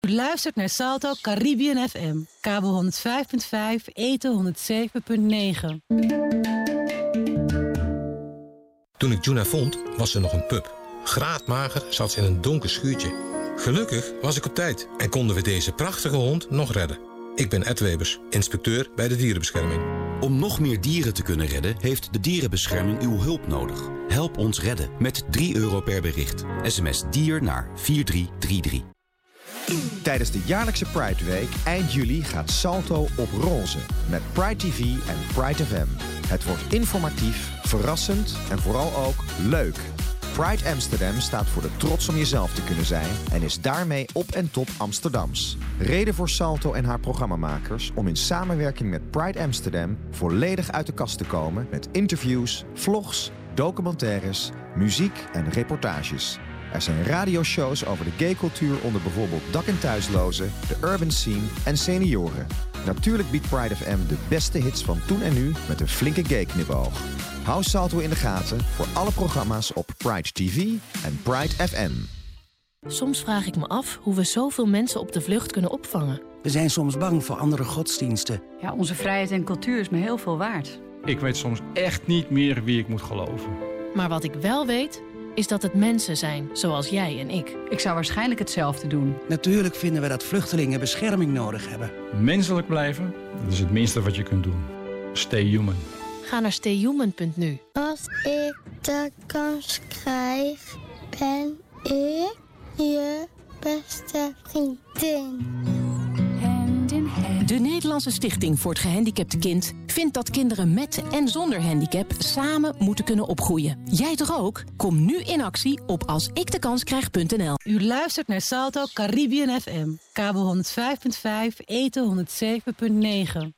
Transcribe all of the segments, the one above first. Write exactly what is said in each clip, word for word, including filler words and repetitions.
U luistert naar Salto Caribbean F M, kabel honderd vijf komma vijf, eten honderd zeven komma negen. Toen ik Juna vond, was ze nog een pup. Graadmager zat ze in een donker schuurtje. Gelukkig was ik op tijd en konden we deze prachtige hond nog redden. Ik ben Ed Webers, inspecteur bij de dierenbescherming. Om nog meer dieren te kunnen redden, heeft de dierenbescherming uw hulp nodig. Help ons redden met drie euro per bericht. S M S dier naar vier drie drie drie. Tijdens de jaarlijkse Pride Week eind juli gaat Salto op roze. Met Pride T V en Pride F M. Het wordt informatief, verrassend en vooral ook leuk. Pride Amsterdam staat voor de trots om jezelf te kunnen zijn en is daarmee op en top Amsterdams. Reden voor Salto en haar programmamakers om in samenwerking met Pride Amsterdam volledig uit de kast te komen met interviews, vlogs, documentaires, muziek en reportages. Er zijn radioshows over de gaycultuur onder bijvoorbeeld dak- en thuislozen, de urban scene en senioren. Natuurlijk biedt Pride F M de beste hits van toen en nu met een flinke gay-knipoog. Hou Salto in de gaten voor alle programma's op Pride T V en Pride F M. Soms vraag ik me af hoe we zoveel mensen op de vlucht kunnen opvangen. We zijn soms bang voor andere godsdiensten. Ja, onze vrijheid en cultuur is me heel veel waard. Ik weet soms echt niet meer wie ik moet geloven. Maar wat ik wel weet, is dat het mensen zijn, zoals jij en ik. Ik zou waarschijnlijk hetzelfde doen. Natuurlijk vinden we dat vluchtelingen bescherming nodig hebben. Menselijk blijven, dat is het minste wat je kunt doen. Stay human. Ga naar stay human punt n u. Als ik de kans krijg, ben ik je beste vriendin. De Nederlandse Stichting voor het Gehandicapte Kind vindt dat kinderen met en zonder handicap samen moeten kunnen opgroeien. Jij toch ook? Kom nu in actie op als ik de kans krijg punt n l. U luistert naar Salto Caribbean F M, kabel honderd vijf komma vijf, eten honderd zeven komma negen.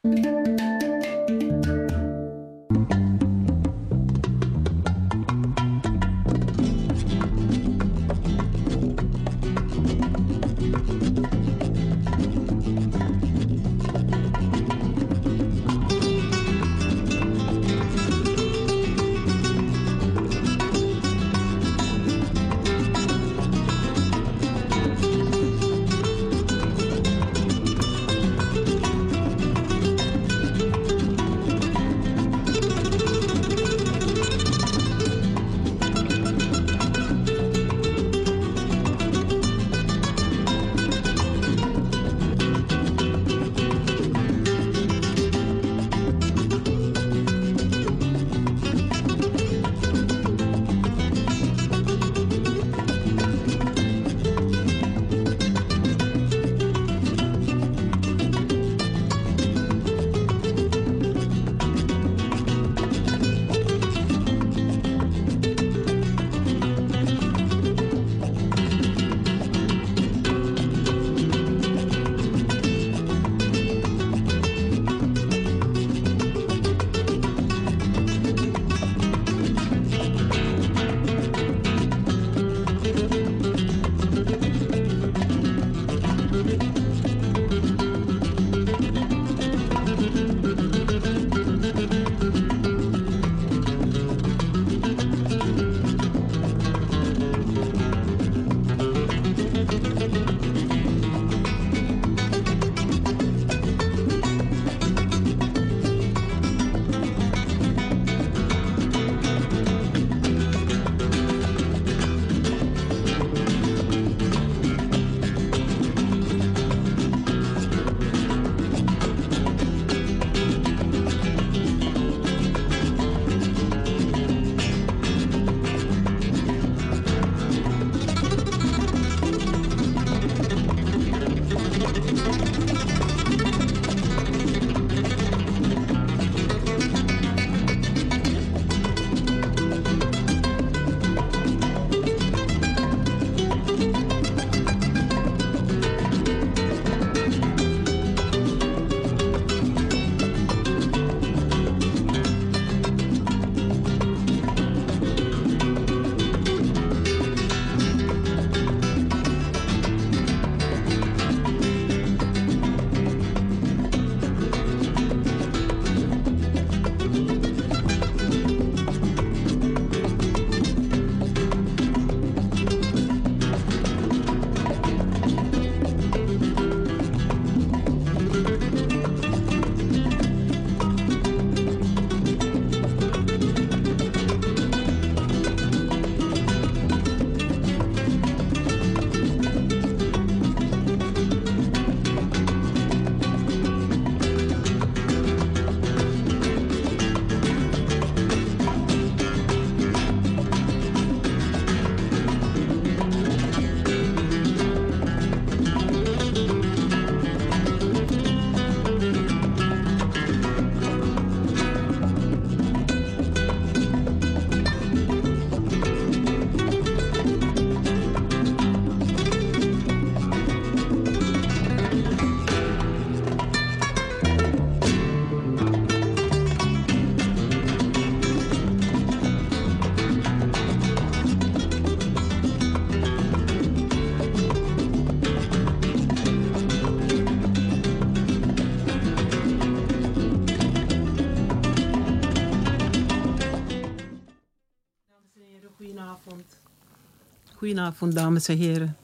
Goedenavond, dames en heren.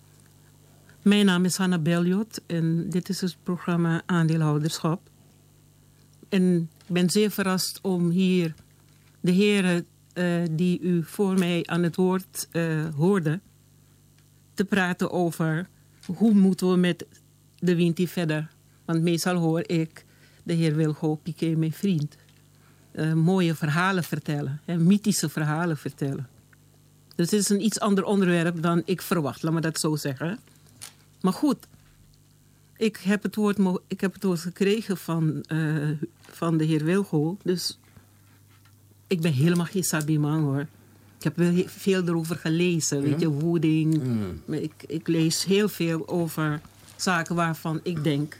Mijn naam is Hanna Beljot en dit is het programma Aandeelhouderschap. En ik ben zeer verrast om hier de heren uh, die u voor mij aan het woord uh, hoorden, te praten over hoe moeten we met de Winti verder. Want meestal hoor ik de heer Wilgo Piquet, mijn vriend, uh, mooie verhalen vertellen, hè, mythische verhalen vertellen. Dus het is een iets ander onderwerp dan ik verwacht, laat me dat zo zeggen. Maar goed, ik heb het woord, ik heb het woord gekregen van, uh, van de heer Wilgo. Dus ik ben helemaal geen Sabiman hoor. Ik heb wel veel erover gelezen, ja. Weet je, voeding. Mm. Ik, ik lees heel veel over zaken waarvan ik denk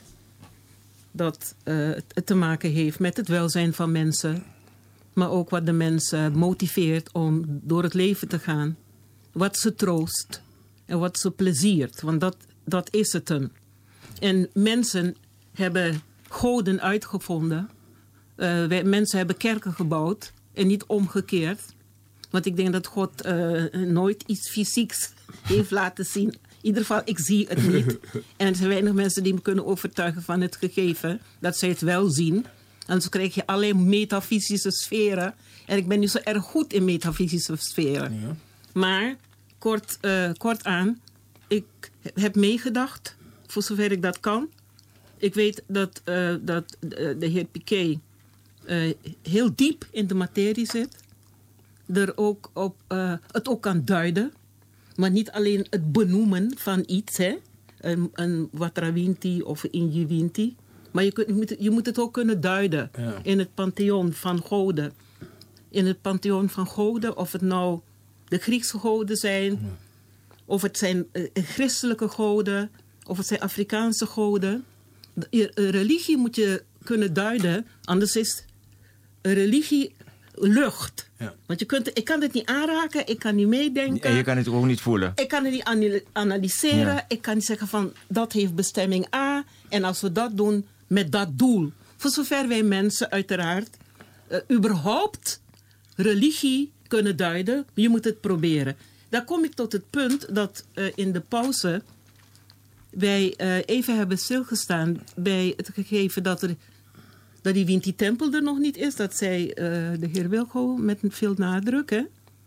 dat uh, het te maken heeft met het welzijn van mensen. Maar ook wat de mensen motiveert om door het leven te gaan. Wat ze troost en wat ze pleziert. Want dat, dat is het dan. En mensen hebben goden uitgevonden. Uh, wij, mensen hebben kerken gebouwd en niet omgekeerd. Want ik denk dat God uh, nooit iets fysieks heeft laten zien. In ieder geval, ik zie het niet. En er zijn weinig mensen die me kunnen overtuigen van het gegeven. Dat zij het wel zien. En zo krijg je alleen metafysische sferen. En ik ben niet zo erg goed in metafysische sferen. Ja. Maar, kort, uh, kort aan, ik heb meegedacht, voor zover ik dat kan. Ik weet dat, uh, dat de, de heer Piquet uh, heel diep in de materie zit. Er ook op, uh, het ook kan duiden. Maar niet alleen het benoemen van iets, hè. Een, een Watrawinti of een Injiwinti. Maar je, kunt, je, moet, je moet het ook kunnen duiden. Ja. In het pantheon van goden. In het pantheon van goden, of het nou de Griekse goden zijn, ja. Of het zijn uh, christelijke goden, of het zijn Afrikaanse goden. Je, uh, religie moet je kunnen duiden, anders is religie lucht. Ja. Want je kunt, ik kan het niet aanraken, ik kan niet meedenken. En je kan het ook niet voelen. Ik kan het niet analyseren. Ja. Ik kan niet zeggen van dat heeft bestemming A. En als we dat doen met dat doel. Voor zover wij mensen uiteraard uh, überhaupt religie kunnen duiden. Je moet het proberen. Daar kom ik tot het punt dat uh, in de pauze wij uh, even hebben stilgestaan bij het gegeven dat er dat die Winti-tempel er nog niet is. Dat zei uh, de heer Wilgo met veel nadruk. Hè?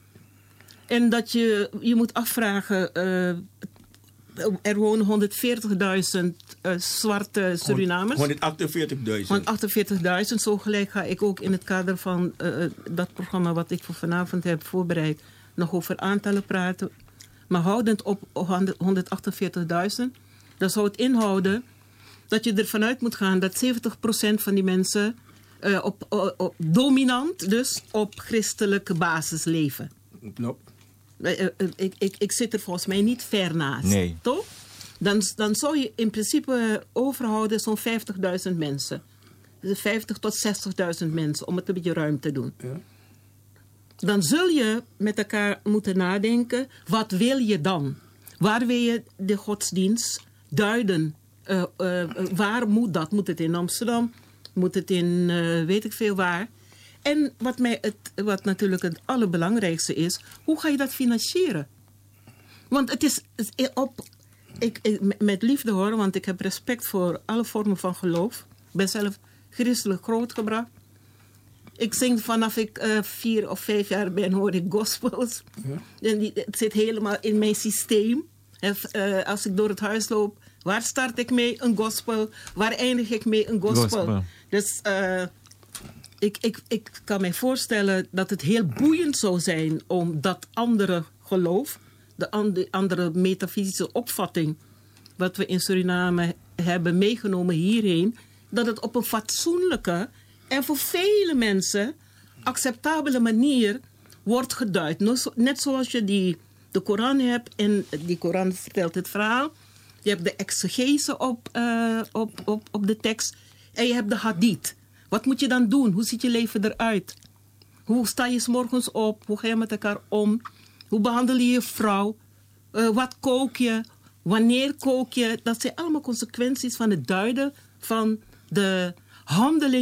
En dat je, je moet afvragen, uh, er wonen honderdveertigduizend uh, zwarte Surinamers. honderdachtenveertigduizend. honderdachtenveertigduizend. Zo gelijk ga ik ook in het kader van uh, dat programma wat ik voor vanavond heb voorbereid nog over aantallen praten. Maar houdend op honderdachtenveertigduizend, dat zou het inhouden dat je ervan uit moet gaan dat zeventig procent van die mensen uh, op, op, op dominant, dus op christelijke basis leven. Nope. Uh, uh, ik, ik, ik zit er volgens mij niet ver naast. Nee. Toch? Dan, dan zou je in principe overhouden zo'n vijftigduizend mensen. Dus vijftig tot zestigduizend mensen, om het een beetje ruim te doen. Ja. Dan zul je met elkaar moeten nadenken, wat wil je dan? Waar wil je de godsdienst duiden? Uh, uh, waar moet dat? Moet het in Amsterdam? Moet het in uh, weet ik veel waar? En wat, mij het, wat natuurlijk het allerbelangrijkste is, hoe ga je dat financieren? Want het is op, ik, ik, met liefde hoor, want ik heb respect voor alle vormen van geloof. Ik ben zelf christelijk grootgebracht. Ik zing vanaf ik uh, vier of vijf jaar ben, hoor ik gospels. Ja. En die, het zit helemaal in mijn systeem. En, uh, als ik door het huis loop, waar start ik mee? Een gospel. Waar eindig ik mee? Een gospel. gospel. Dus uh, ik, ik, ik kan me voorstellen dat het heel boeiend zou zijn om dat andere geloof, de and- andere metafysische opvatting, wat we in Suriname hebben meegenomen hierheen, dat het op een fatsoenlijke en voor vele mensen acceptabele manier wordt geduid. Net zoals je die, de Koran hebt, en die Koran vertelt het verhaal. Je hebt de exegese op, uh, op, op, op de tekst. En je hebt de hadith. Wat moet je dan doen? Hoe ziet je leven eruit? Hoe sta je 's morgens op? Hoe ga je met elkaar om? Hoe behandel je je vrouw? Uh, wat kook je? Wanneer kook je? Dat zijn allemaal consequenties van het duiden van de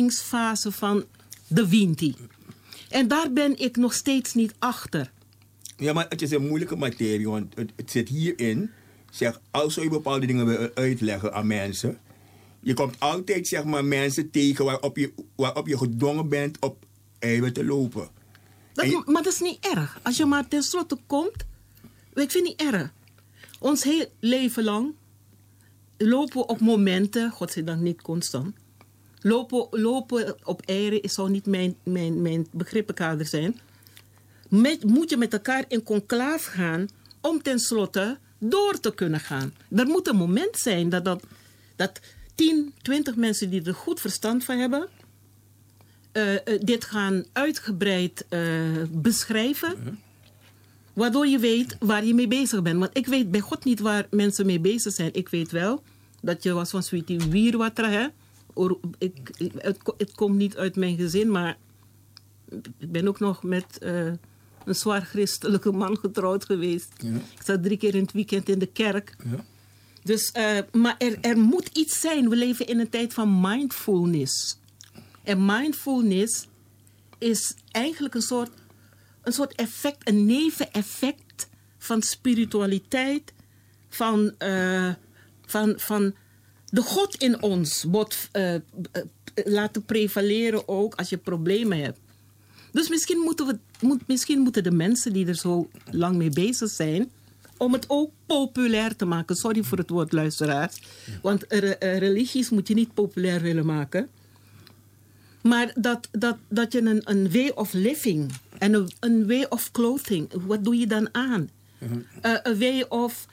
handelingsfase van de Winti. En daar ben ik nog steeds niet achter. Ja, maar het is een moeilijke materie, want het, het zit hierin. Zeg, als je bepaalde dingen wil uitleggen aan mensen, je komt altijd, zeg maar, mensen tegen waarop je, waarop je gedwongen bent op eiwit te lopen. Dat, je, maar dat is niet erg. Als je maar tenslotte komt, ik vind het niet erg. Ons heel leven lang lopen we op momenten, godzijdank niet constant, lopen, lopen op eieren, zou niet mijn, mijn, mijn begrippenkader zijn. Met, moet je met elkaar in conclave gaan om tenslotte door te kunnen gaan. Er moet een moment zijn dat, dat, dat tien, twintig mensen die er goed verstand van hebben, uh, uh, dit gaan uitgebreid uh, beschrijven. Uh-huh. Waardoor je weet waar je mee bezig bent. Want ik weet bij God niet waar mensen mee bezig zijn. Ik weet wel dat je was van Sweetie Wierwatra, hè. Or, ik, het, het komt niet uit mijn gezin, maar ik ben ook nog met uh, een zwaar christelijke man getrouwd geweest. Ja. Ik zat drie keer in het weekend in de kerk. Ja. Dus, uh, maar er, er moet iets zijn. We leven in een tijd van mindfulness. En mindfulness is eigenlijk een soort, een soort effect, een neveneffect van spiritualiteit, van, uh, van, van de God in ons wordt uh, uh, laten prevaleren ook als je problemen hebt. Dus misschien moeten, we, moet, misschien moeten de mensen die er zo lang mee bezig zijn, om het ook populair te maken. Sorry voor het woord luisteraars. Want re, religies moet je niet populair willen maken. Maar dat, dat, dat je een, een way of living en een, een way of clothing, wat doe je dan aan? Een uh, way of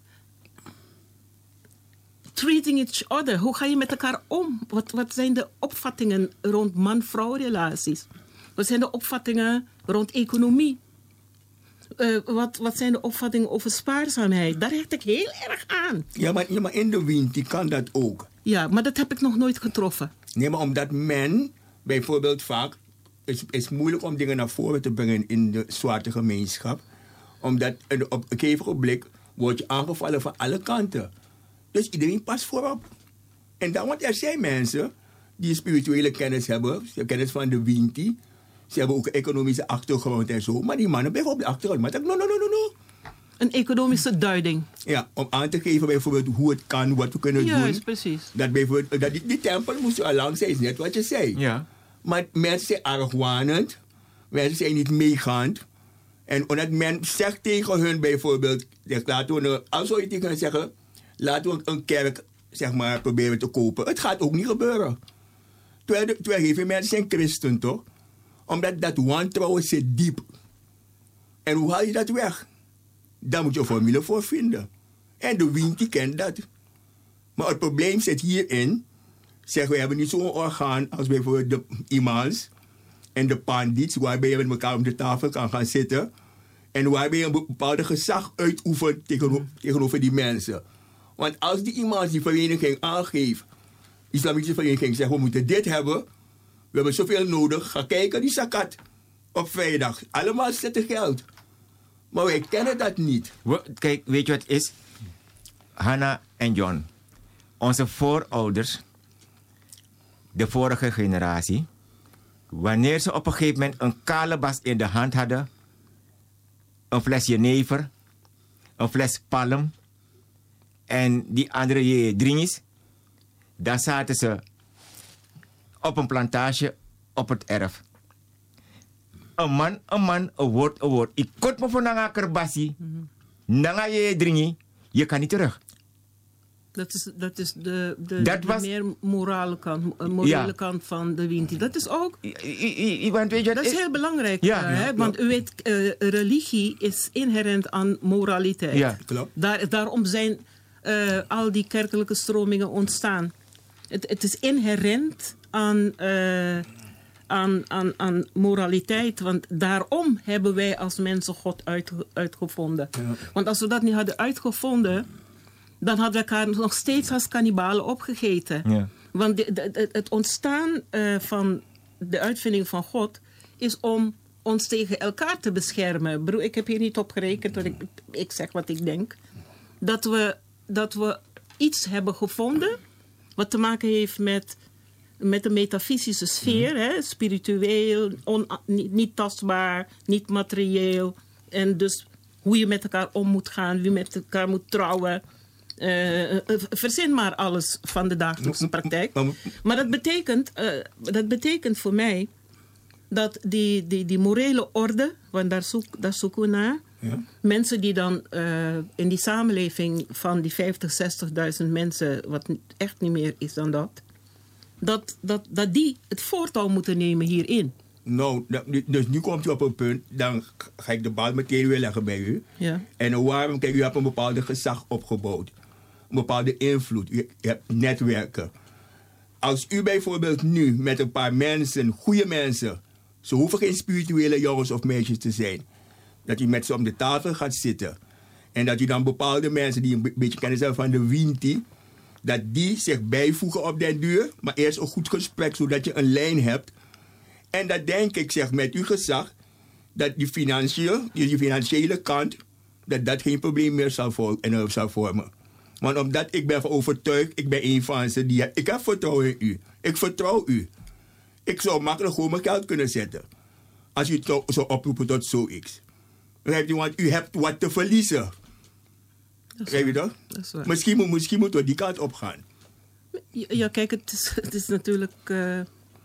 treating each other. Hoe ga je met elkaar om? Wat, wat zijn de opvattingen rond man-vrouw relaties? Wat zijn de opvattingen rond economie? Uh, wat, wat zijn de opvattingen over spaarzaamheid? Daar hecht ik heel erg aan. Ja, maar, ja, maar in de wind kan dat ook. Ja, maar dat heb ik nog nooit getroffen. Nee, maar omdat men bijvoorbeeld vaak, het is, is moeilijk om dingen naar voren te brengen in de zwarte gemeenschap. Omdat op een gegeven ogenblik word je aangevallen van alle kanten. Dus iedereen past voorop. En dan, want er zijn mensen die spirituele kennis hebben, kennis van de Winti. Ze hebben ook een economische achtergrond en zo. Maar die mannen blijven op de achtergrond. Maar ik no, no, no, no, no. Een economische duiding. Ja, om aan te geven bijvoorbeeld hoe het kan, wat we kunnen Juist, doen. Juist, precies. Dat bijvoorbeeld, dat die, die tempel moest al lang zijn, is net wat je zei. Ja. Maar mensen zijn argwanend. Mensen zijn niet meegaand. En omdat men zegt tegen hun bijvoorbeeld, laten we, als zou je tegen hen zeggen, laten we een kerk, zeg maar, proberen te kopen. Het gaat ook niet gebeuren. Terwijl, de, terwijl heel veel mensen zijn christen, toch? Omdat dat wantrouwen zit diep. En hoe haal je dat weg? Daar moet je een formule voor vinden. En de Winti kent dat. Maar het probleem zit hierin. Zeg, we hebben niet zo'n orgaan als bijvoorbeeld de imams en de pandits, waarbij je met elkaar om de tafel kan gaan zitten. En waarbij je een bepaalde gezag uitoefent tegenover, tegenover die mensen. Want als die imams die vereniging aangeeft, de islamitische vereniging zegt, we moeten dit hebben, we hebben zoveel nodig, ga kijken die zakat op vrijdag. Allemaal zetten geld. Maar wij kennen dat niet. We, kijk, weet je wat het is? Hannah en John, onze voorouders, de vorige generatie, wanneer ze op een gegeven moment een kalebas in de hand hadden, een fles jenever, een fles palm en die andere dringies, dan zaten ze op een plantage op het erf. Een man, een man, een woord, een woord. Ik kon me van een kerbassie, nanga je dringi, je kan niet terug. Dat is, dat is de, de, dat de was, meer morale kant, morele ja. kant van de Winti. Dat is ook... I, I, I, want weet je, dat is heel belangrijk. Ja, uh, ja, hè? Want u weet, uh, religie is inherent aan moraliteit. Ja, klopt. Daar, daarom zijn uh, al die kerkelijke stromingen ontstaan. Het, het is inherent aan, uh, aan, aan, aan moraliteit. Want daarom hebben wij als mensen God uit, uitgevonden. Ja. Want als we dat niet hadden uitgevonden, dan hadden we elkaar nog steeds als kannibalen opgegeten. Ja. Want de, de, het ontstaan uh, van de uitvinding van God is om ons tegen elkaar te beschermen. Broer, ik heb hier niet op gerekend, want ik, ik zeg wat ik denk. Dat we, dat we iets hebben gevonden wat te maken heeft met, met de metafysische sfeer. Mm. Hè? Spiritueel, on, niet, niet tastbaar, niet materieel, En dus hoe je met elkaar om moet gaan, wie met elkaar moet trouwen. Uh, verzin maar alles van de dagelijkse praktijk. Maar dat betekent, uh, dat betekent voor mij dat die, die, die morele orde, want daar, zoek, daar zoeken we naar. Ja. Mensen die dan uh, in die samenleving van die vijftig, zestigduizend mensen, wat echt niet meer is dan dat, dat, dat, dat die het voortouw moeten nemen hierin. Nou, dus nu komt u op een punt, dan ga ik de bal meteen weer leggen bij u. Ja. En waarom? Kijk, u hebt een bepaalde gezag opgebouwd. Een bepaalde invloed. U hebt netwerken. Als u bijvoorbeeld nu met een paar mensen, goede mensen, ze hoeven geen spirituele jongens of meisjes te zijn, dat u met ze om de tafel gaat zitten en dat u dan bepaalde mensen die een beetje kennis hebben van de Winti, dat die zich bijvoegen op den duur, maar eerst een goed gesprek, zodat je een lijn hebt. En dat denk ik, zeg, met uw gezag, dat die financiële, die financiële kant, dat dat geen probleem meer zal, voor, en, zal vormen. Want omdat ik ben van overtuigd, ik ben een van ze die, ik heb vertrouwen in u. Ik vertrouw u. Ik zou makkelijk gewoon mijn geld kunnen zetten. Als u het zou oproepen tot zoiets. Want u hebt wat te verliezen. Begrijp je dat? Dat is waar. Misschien, misschien moeten we die kant op gaan. Ja, ja, kijk, het is, het is natuurlijk uh,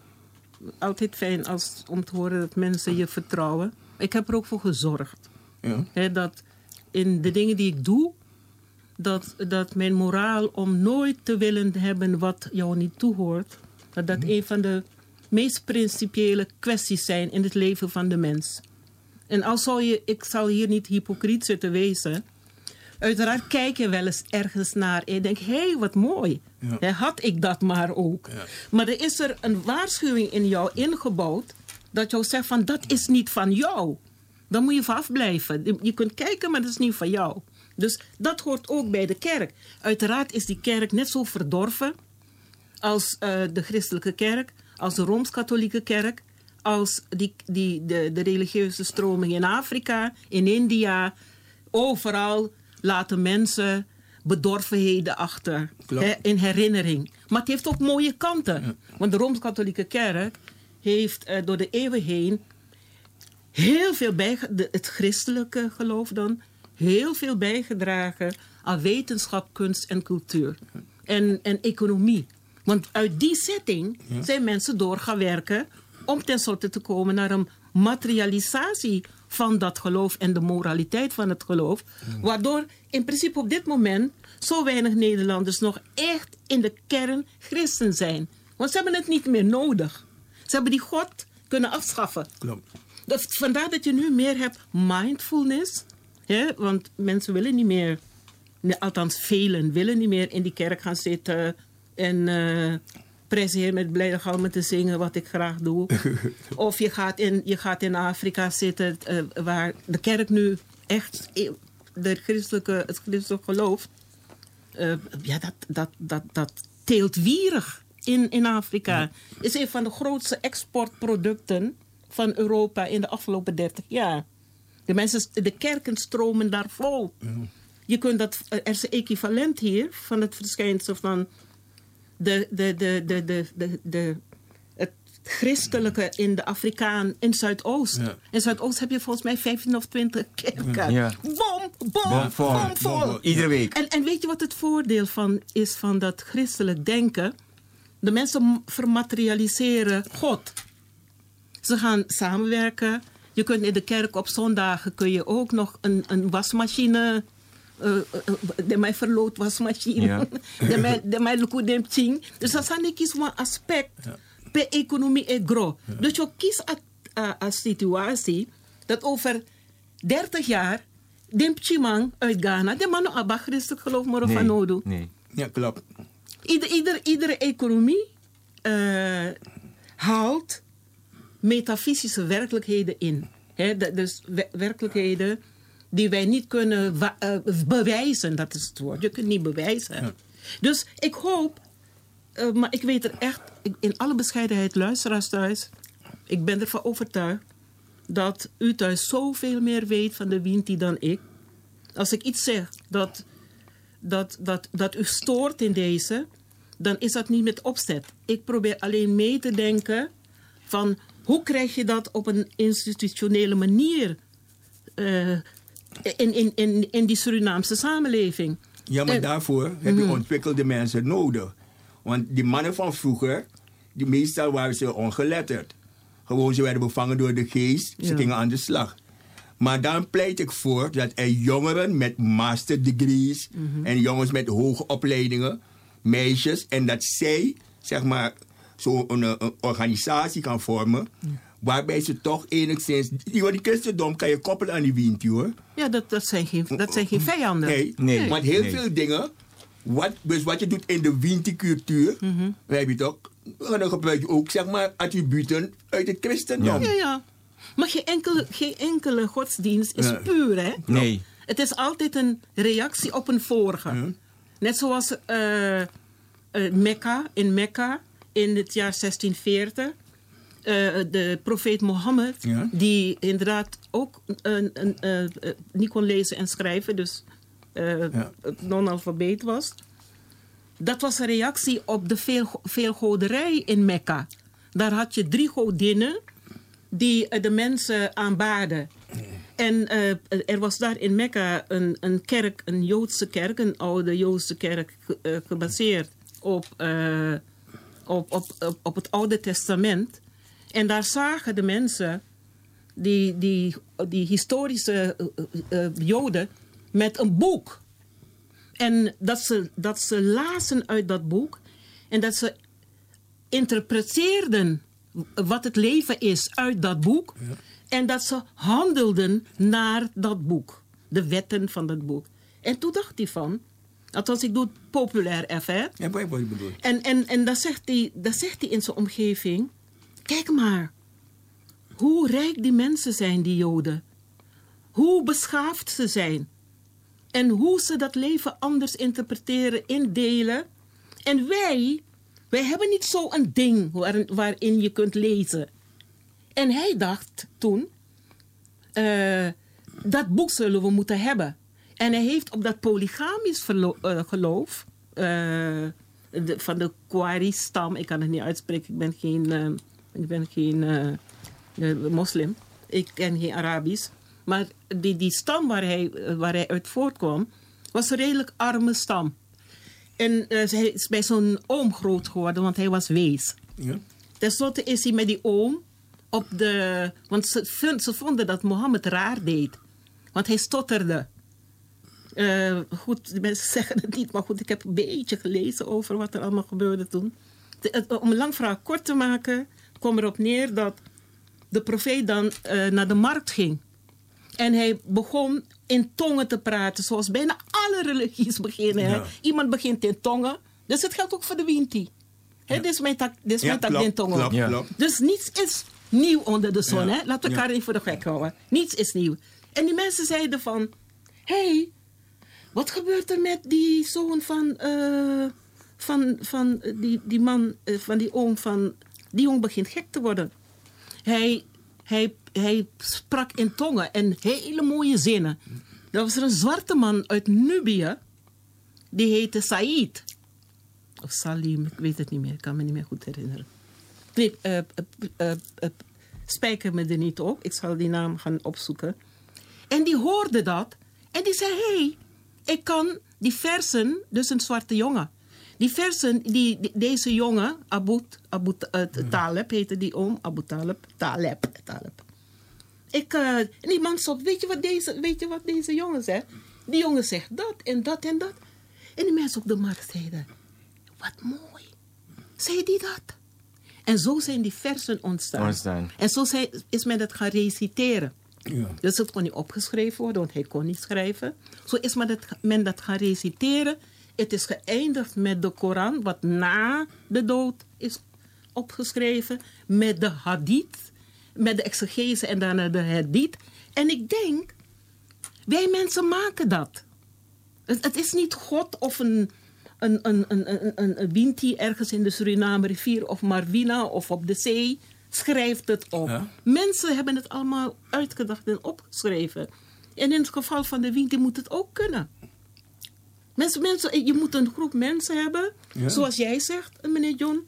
altijd fijn als, om te horen dat mensen je vertrouwen. Ik heb er ook voor gezorgd. Ja. He, dat in de dingen die ik doe, dat, dat mijn moraal om nooit te willen hebben wat jou niet toehoort, dat dat mm. een van de meest principiële kwesties zijn in het leven van de mens. En als zou je, ik zal hier niet hypocriet zitten wezen. Uiteraard kijk je wel eens ergens naar en je denkt, hé, hey, wat mooi. Ja. He, had ik dat maar ook. Ja. Maar er is er een waarschuwing in jou ingebouwd, dat jou zegt van, dat is niet van jou. Dan moet je van afblijven. Je kunt kijken, maar dat is niet van jou. Dus dat hoort ook bij de kerk. Uiteraard is die kerk net zo verdorven als uh, de christelijke kerk, als de Rooms-Katholieke kerk, als die, die, de, de religieuze stroming in Afrika, in India. Overal laten mensen bedorvenheden achter, hè, in herinnering. Maar het heeft ook mooie kanten. Ja. Want de Rooms-Katholieke kerk heeft uh, door de eeuwen heen heel veel bijgedragen, het christelijke geloof dan, heel veel bijgedragen aan wetenschap, kunst en cultuur. En, en economie. Want uit die setting ja. zijn mensen door gaan werken om tenslotte te komen naar een materialisatie van dat geloof en de moraliteit van het geloof. Ja. Waardoor in principe op dit moment zo weinig Nederlanders nog echt in de kern christen zijn. Want ze hebben het niet meer nodig. Ze hebben die God kunnen afschaffen. Klopt. Dus vandaar dat je nu meer hebt mindfulness. Hè? Want mensen willen niet meer, althans velen willen niet meer in die kerk gaan zitten en uh, prijs Heer met blijde galmen te zingen, wat ik graag doe. Of je gaat in, je gaat in Afrika zitten, uh, waar de kerk nu echt, de christelijke, het christelijke geloof, uh, ja, dat, dat, dat, dat teelt wierig in, in Afrika. Ja. Is een van de grootste exportproducten van Europa in de afgelopen dertig jaar. De mensen, de kerken stromen daar vol. Ja. Je kunt dat, er is een equivalent hier van het verschijnsel van de, de, de, de, de, de, de, het christelijke in de Afrikaan in Zuidoost. Ja. In Zuidoost heb je volgens mij vijftien of twintig kerken. Ja. Bom, bom, bom, vol. Bom, vol. Bom, iedere week. En, en weet je wat het voordeel van is van dat christelijk denken? De mensen vermaterialiseren God. Ze gaan samenwerken. Je kunt in de kerk op zondagen kun je ook nog een, een wasmachine, uh, uh, de mij verloot wasmachine, ja. de mij de mij luku ting. Dus dat is een kies een aspect ja. per economie en gro. Ja. Dus je kiest een situatie dat over dertig jaar de Chimang uit Ghana, de man abba christelijk geloof maar van nodig. Nee. Ja, klopt. Ieder, ieder, iedere economie uh, haalt metafysische werkelijkheden in. He, de, dus we, werkelijkheden die wij niet kunnen wa- uh, bewijzen, dat is het woord. Je kunt niet bewijzen. Ja. Dus ik hoop, uh, maar ik weet er echt, ik, in alle bescheidenheid, luisteraars thuis, ik ben ervan overtuigd dat u thuis zoveel meer weet van de Winti dan ik. Als ik iets zeg dat, dat, dat, dat u stoort in deze, dan is dat niet met opzet. Ik probeer alleen mee te denken van hoe krijg je dat op een institutionele manier uh, in, in, in, in die Surinaamse samenleving. Ja, maar en, daarvoor heb je mm. ontwikkelde mensen nodig. Want die mannen van vroeger, die meestal waren ze ongeletterd. Gewoon, ze werden bevangen door de geest, ze ja. gingen aan de slag. Maar dan pleit ik voor dat er jongeren met master degrees mm-hmm. en jongens met hoge opleidingen, meisjes, en dat zij, zeg maar, zo'n een, een organisatie kan vormen, ja. waarbij ze toch enigszins, die, die christendom kan je koppelen aan die wind, hoor. Ja, dat, dat, zijn geen, dat zijn geen vijanden. Nee, nee, nee. Want heel nee. veel dingen, wat, dus wat je doet in de winti-cultuur, mm-hmm. heb je toch, dan gebruik je ook, zeg maar, attributen uit het christendom. Ja, ja. ja. Maar geen enkele, geen enkele godsdienst is ja. puur, hè? Nee. Het is altijd een reactie op een vorige. Ja. Net zoals uh, uh, Mekka, in Mekka, in het jaar zestien veertig. Uh, de profeet Mohammed, ja. die inderdaad ook een, een, uh, uh, niet kon lezen en schrijven, dus uh, ja. non-alfabeet was. Dat was een reactie op de veel, veelgoderij in Mekka. Daar had je drie godinnen die uh, de mensen aanbaden. En uh, er was daar in Mekka een, een kerk, een Joodse kerk, een oude Joodse kerk, uh, gebaseerd op, uh, op, op, op, op het Oude Testament. En daar zagen de mensen, die, die, die historische uh, uh, Joden, met een boek. En dat ze, dat ze lazen uit dat boek. En dat ze interpreteerden wat het leven is uit dat boek. Ja. En dat ze handelden naar dat boek. De wetten van dat boek. En toen dacht hij van, althans ik doe het populair even. Hè? Ja, wat je bedoelt. En, en, en dat zegt hij, dat zegt hij in zijn omgeving. Kijk maar, hoe rijk die mensen zijn, die Joden. Hoe beschaafd ze zijn. En hoe ze dat leven anders interpreteren, indelen. En wij, wij hebben niet zo'n ding waar, waarin je kunt lezen. En hij dacht toen, uh, dat boek zullen we moeten hebben. En hij heeft op dat polygamisch verlo- uh, geloof, uh, de, van de Qawari-stam, ik kan het niet uitspreken, ik ben geen, uh, ik ben geen uh, moslim, ik ken geen Arabisch. Maar die, die stam waar hij, waar hij uit voortkwam, was een redelijk arme stam. En uh, hij is bij zo'n oom groot geworden, want hij was wees. Ja. Ten slotte is hij met die oom op de... Want ze, ze vonden dat Mohammed raar deed. Want hij stotterde. Uh, goed, mensen zeggen het niet, maar goed, ik heb een beetje gelezen over wat er allemaal gebeurde toen. De, uh, om een lang verhaal kort te maken, kwam erop neer dat de profeet dan uh, naar de markt ging. En hij begon in tongen te praten, zoals bijna alle religies beginnen. Ja. Iemand begint in tongen, dus het geldt ook voor de Winti. Ja. Dit is mijn tak, dit is ja, mijn tak in tongen. Klop, ja. klop. Dus niets is nieuw onder de zon. Ja. Hè? Laten we elkaar ja. niet voor de gek houden. Niets is nieuw. En die mensen zeiden van, hé, hey, wat gebeurt er met die zoon van, uh, van, van die, die man, uh, van die oom van, die jong begint gek te worden. Hij, hij, hij sprak in tongen en hele mooie zinnen. Er was er een zwarte man uit Nubië, die heette Said. Of Salim, ik weet het niet meer, ik kan me niet meer goed herinneren. Nee, uh, uh, uh, uh, spijker me er niet op, ik zal die naam gaan opzoeken. En die hoorde dat en die zei, hé, hey, ik kan die versen, dus een zwarte jongen. Die versen, die, die, deze jongen, Abu, Abu uh, Talib heette die oom, Abu Talib, Talib, Talib. Ik, uh, en die man zegt, weet je wat deze, weet je wat deze jongen zegt? Die jongen zegt dat en dat en dat. En die mensen op de markt zeiden, wat mooi. Zei die dat? En zo zijn die versen ontstaan. ontstaan. En zo zijn, is men dat gaan reciteren. Ja. Dus het kon niet opgeschreven worden, want hij kon niet schrijven. Zo is men dat, men dat gaan reciteren. Het is geëindigd met de Koran, wat na de dood is opgeschreven. Met de hadith, met de exegese en daarna de hadith. En ik denk, wij mensen maken dat. Het, het is niet God of een, een, een, een, een, een winti ergens in de Suriname rivier of Marwina of op de zee. Schrijft het op. Ja. Mensen hebben het allemaal uitgedacht en opgeschreven. En in het geval van de winti moet het ook kunnen. Mensen, mensen, je moet een groep mensen hebben, ja. zoals jij zegt, meneer John,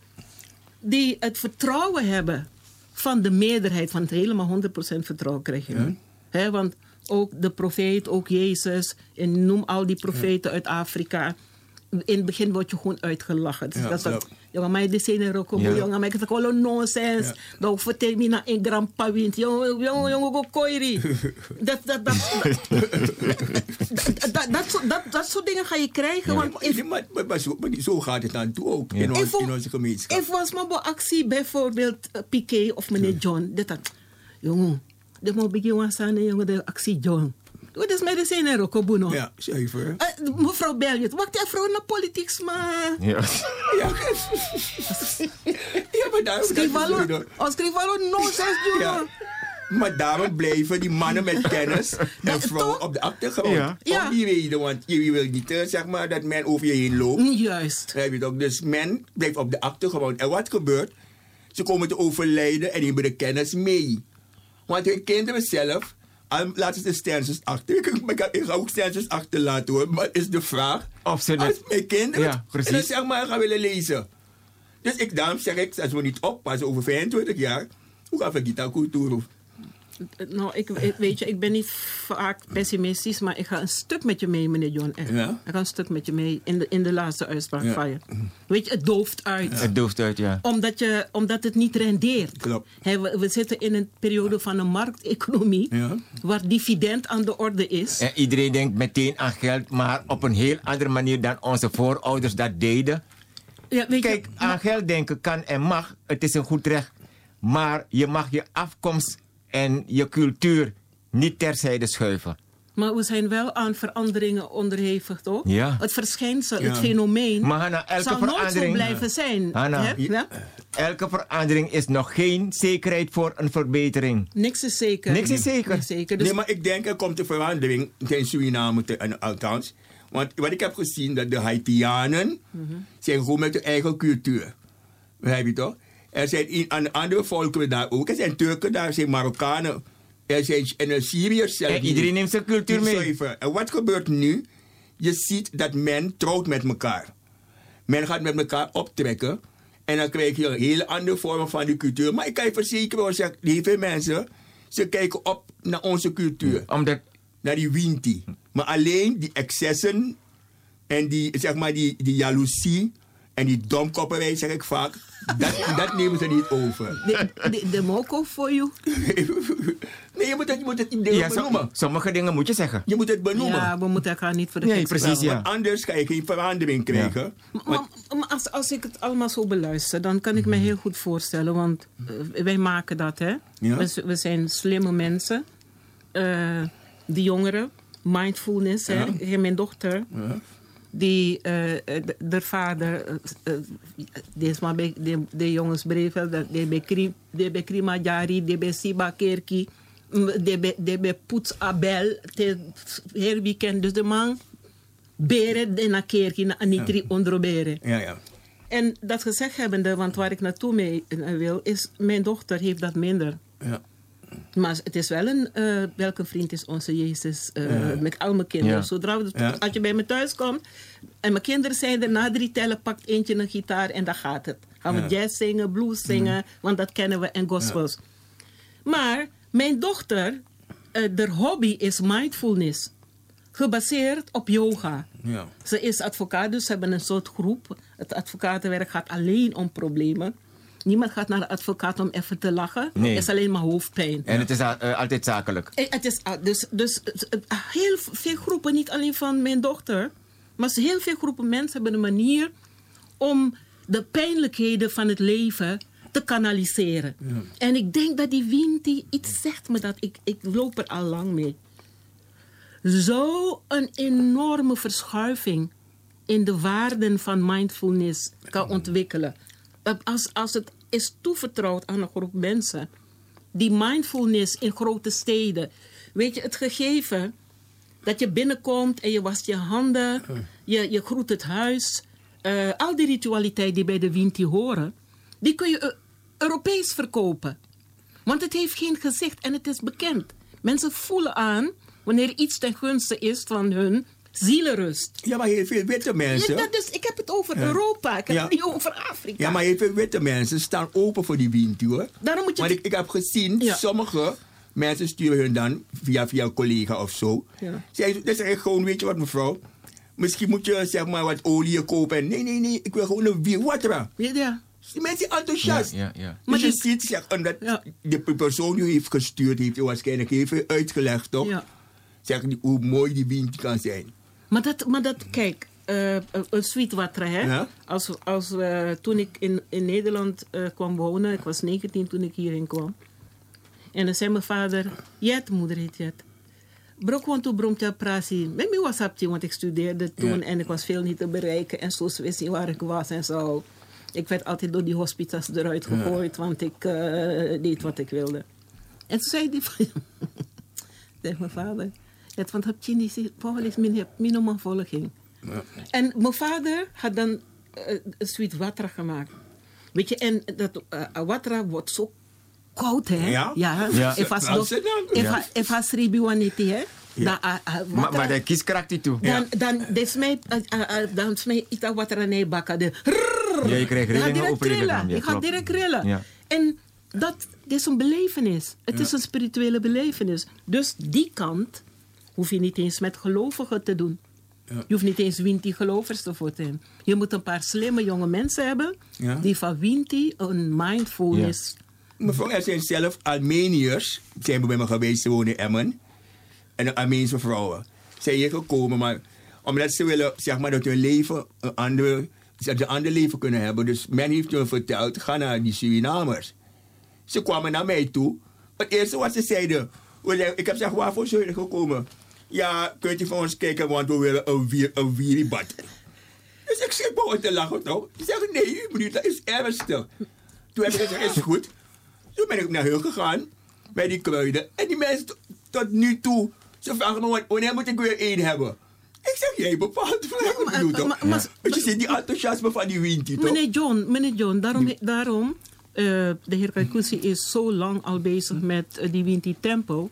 die het vertrouwen hebben van de meerderheid, van het helemaal honderd procent vertrouwen krijg je. Ja. He, want ook de profeet, ook Jezus. En noem al die profeten uit Afrika. In het begin word je gewoon uitgelachen. Dus Ja, dat is ja. dat, jongen, maar de zin er ook op, Ja. jongen, maar ik zeg gewoon nonsens. Dat vertel me naar een grandpa wint. Jongen, jongen, jongen, go koiri. Dat, dat, dat, dat, dat, dat, soort- dat, dat soort dingen ga je krijgen. Ja. Want Maar, maar, maar, maar, maar zo, maar die- zo gaat het aan toe ook in, ons, If we- in onze gemeenschap. If was maar bij actie, bijvoorbeeld uh, Piqué of meneer John. Dat dat, jongen, dat moet beginnen staan, jongen, de actie John. Wat is met de zin er ook op, Bono? Ja, zuiver. Uh, mevrouw Belliot, wacht even naar politiek, maar... Ja. Ja, ja maar daarom... Schrijf dat is wel, zo- als schrijf wel nonsens, jongen. Ja. Maar daarom blijven die mannen met kennis en vrouwen op de achtergrond. Ja. Ja. Om die reden, want je wil niet eh, zeg maar, dat men over je heen loopt. Juist. Heb je toch? Dus men blijft op de achtergrond. En wat gebeurt? Ze komen te overlijden en nemen de kennis mee. Want hun kinderen zelf, al laten ze de stensus achter. Ik, ik, ik ga ook stensus achterlaten hoor. Maar is de vraag, Of ze als net- mijn kinderen Ja, precies. en dan zeg maar gaan willen lezen. Dus ik, daarom zeg ik, als we niet oppassen over vijfentwintig jaar, hoe gaan we gitaarcultuur? Nou, ik, ik- weet je, ik ben niet vaak pessimistisch, maar ik ga een stuk met je mee, meneer John. Echt. Ja? Ik ga een stuk met je mee in de, in de laatste uitspraak Ja. van je. Weet je, het dooft uit. Het dooft uit, ja. Omdat, je, omdat het niet rendeert. Klopt. Hè, we, we zitten in een periode van een markteconomie, Ja. waar dividend aan de orde is. En iedereen denkt meteen aan geld, maar op een heel andere manier dan onze voorouders dat deden. Ja, weet Kijk, je, aan geld denken kan en mag. Het is een goed recht. Maar je mag je afkomst en je cultuur niet terzijde schuiven. maar we zijn wel aan veranderingen onderhevig, toch? Ja. Het verschijnsel, Ja. het fenomeen, Maar Hanna, elke zal nooit zo verandering- blijven zijn. Hanna, hè? je- Ja? Elke verandering is nog geen zekerheid voor een verbetering. Niks is zeker. Niks is zeker. Niks is zeker. Dus Nee, maar ik denk er komt een verandering in Suriname, te, en althans. Want wat ik heb gezien, dat de Haitianen zijn gewoon met hun eigen cultuur. Begrijp je toch? Er zijn in, aan andere volken daar ook. Er zijn Turken daar, er zijn Marokkanen. Er zijn en de Syriërs zelf. En iedereen neemt zijn cultuur die mee. zuiver. En wat gebeurt nu? Je ziet dat men trouwt met elkaar. Men gaat met elkaar optrekken. En dan krijg je een hele andere vorm van die cultuur. Maar ik kan je verzekeren, hoor, zeg, heel veel mensen, ze kijken op naar onze cultuur. Omdat, Naar die winti. Maar alleen die excessen en die, zeg maar, die, die jaloezie en die domkopperij, zeg ik vaak, dat, dat nemen ze niet over. de, de, de moko voor you. Nee, je moet het, je moet het dingen ja, benoemen. som- sommige dingen moet je zeggen. Je moet het benoemen. Ja, we moeten elkaar niet voor de Nee, gek precies, spelen. ja. Want anders ga je geen verandering krijgen. Maar, maar- maar als, als ik het allemaal zo beluister, dan kan ik me heel goed voorstellen, want eh, wij maken dat, hè? Ja. We, we zijn slimme mensen. Eh de jongeren, mindfulness, hè? Ja. Mijn dochter, Ja. die, eh, eh, de, de vader, eh, eh, deze maar bij de, de jongensbrieven, dat die bij Kri- die bij Krima Jari, die bij Siba Kerki, mm, die bij- die bij Poets Abel, het heel weekend. Dus de man, beren de na Kerki, na Anitri ondroberen. Ja, ja. En dat gezegd hebbende, want waar ik naartoe mee eh, wil, is mijn dochter heeft dat minder. Ja. Maar het is wel een, eh, welke vriend is onze Jezus eh, Ja. met al mijn kinderen. Ja. Zodra we, Ja. Als je bij me thuis komt en mijn kinderen zijn er, na drie tellen pakt eentje een gitaar en dan gaat het. Gaan we Ja. jazz zingen, blues zingen, want dat kennen we, en gospels. Maar mijn dochter, eh haar hobby is mindfulness. Gebaseerd op yoga. Ja. Ze is advocaat, dus ze hebben een soort groep. Het advocatenwerk gaat alleen om problemen. Niemand gaat naar de advocaat om even te lachen. Nee. Het is alleen maar hoofdpijn. En het is uh, altijd zakelijk. Eh, Het is, ah, dus dus eh, heel veel groepen, niet alleen van mijn dochter, maar heel veel groepen mensen hebben een manier om de pijnlijkheden van het leven te kanaliseren. Ja. En ik denk dat die wind die iets zegt me dat, ik, ik loop er al lang mee. Zo een enorme verschuiving in de waarden van mindfulness kan ontwikkelen. Dat Als, als het is toevertrouwd aan een groep mensen, die mindfulness in grote steden. Weet je, het gegeven dat je binnenkomt en je wast je handen, je, je groet het huis. Uh, al die ritualiteiten die bij de Winti horen, die kun je uh, Europees verkopen. Want het heeft geen gezicht en het is bekend. Mensen voelen aan wanneer iets ten gunste is van hun zielenrust. Ja, maar heel veel witte mensen. Ja, dat is, ik heb het over Ja. Europa, ik heb Ja. het niet over Afrika. Ja, maar heel veel witte mensen staan open voor die winti, hoor. Daarom moet je Maar ik, ik heb gezien, Ja. sommige Mensen sturen hun dan via, via een collega of zo. Ja. Zij, dan zeg ik gewoon, weet je wat mevrouw? Misschien moet je zeg maar wat olie kopen. Nee, nee, nee, ik wil gewoon een wier water. Ja, ja. Die mensen zijn enthousiast. Ja, ja, ja. Maar Maar je die- ziet, zeg, omdat Ja. de persoon die u heeft gestuurd, heeft u waarschijnlijk even uitgelegd, toch? Ja. Zeg, die- hoe mooi die wind kan zijn. Maar dat, maar dat kijk, uh, een sweetwater, hè? Ja. Als, als, uh, toen ik in, in Nederland uh, kwam wonen, ik was negentien toen ik hierin kwam. En dan zei mijn vader, Jet, moeder heet Jet. Brok want toen bromt je praatje. Met mij was het, want ik studeerde toen Ja. en ik was veel niet te bereiken. En zo wist niet waar ik was en zo. Ik werd altijd door die hospitas eruit gegooid, want ik uh, deed wat ik wilde. En toen zei die van, zei mijn vader, het want heb je niet, Paul is mijn man volging. Ja. En mijn vader had dan uh, een sweet water gemaakt. Weet je, en dat uh, water wordt zo koud, hè? Ja? Ja. Ja. If Nou, als zit dan. if Ja. a- if als ribiwaniti, hè? Ja. Da, uh, uh, Maar, water- maar de kies kraakt die toe. dan, dan, dan smijt uh, uh, uh, dan smijt ita water aan je bakken. De Ja, je krijgt Ik ga rillingen direct op je lichaam. trillen. Ja, Ik ga klopt. direct rillen. Ja. En dat is een belevenis. Het is een spirituele belevenis. Dus die kant hoef je niet eens met gelovigen te doen. Ja. Je hoeft niet eens Winti gelovers te voeten. Je moet een paar slimme jonge mensen hebben Ja. die van Winti een mindfulness. Mevrouw, er zijn zelf Armeniërs, zijn bij me geweest, ze wonen in Emmen. En Armeense vrouwen. Zijn hier gekomen, maar omdat ze willen, zeg maar, dat hun leven een ander, dat ze een ander leven kunnen hebben. Dus men heeft hun verteld, ga naar die Surinamers. Ze kwamen naar mij toe. Het eerste wat ze zeiden, we zeggen- ik heb gezegd, waarvoor zijn jullie gekomen? Ja, kunt u voor ons kijken, want we willen een, wier, een wieribad. Dus ik zit gewoon te lachen, toch? Ze zeggen, nee, meneer, dat is ernstig. Toen heb ik gezegd, is goed. Toen ben ik naar hun gegaan, bij die kruiden. En die mensen t- tot nu toe, ze vragen me, wanneer moet ik weer één hebben? Ik zeg, jij bepaalt wat ik bedoel, toch? maar- maar- Want je ziet die enthousiasme van die Winti, toch? Meneer John, meneer John, daarom, daarom uh, de heer Kaikousi is zo lang al bezig met uh, die Winti-tempel.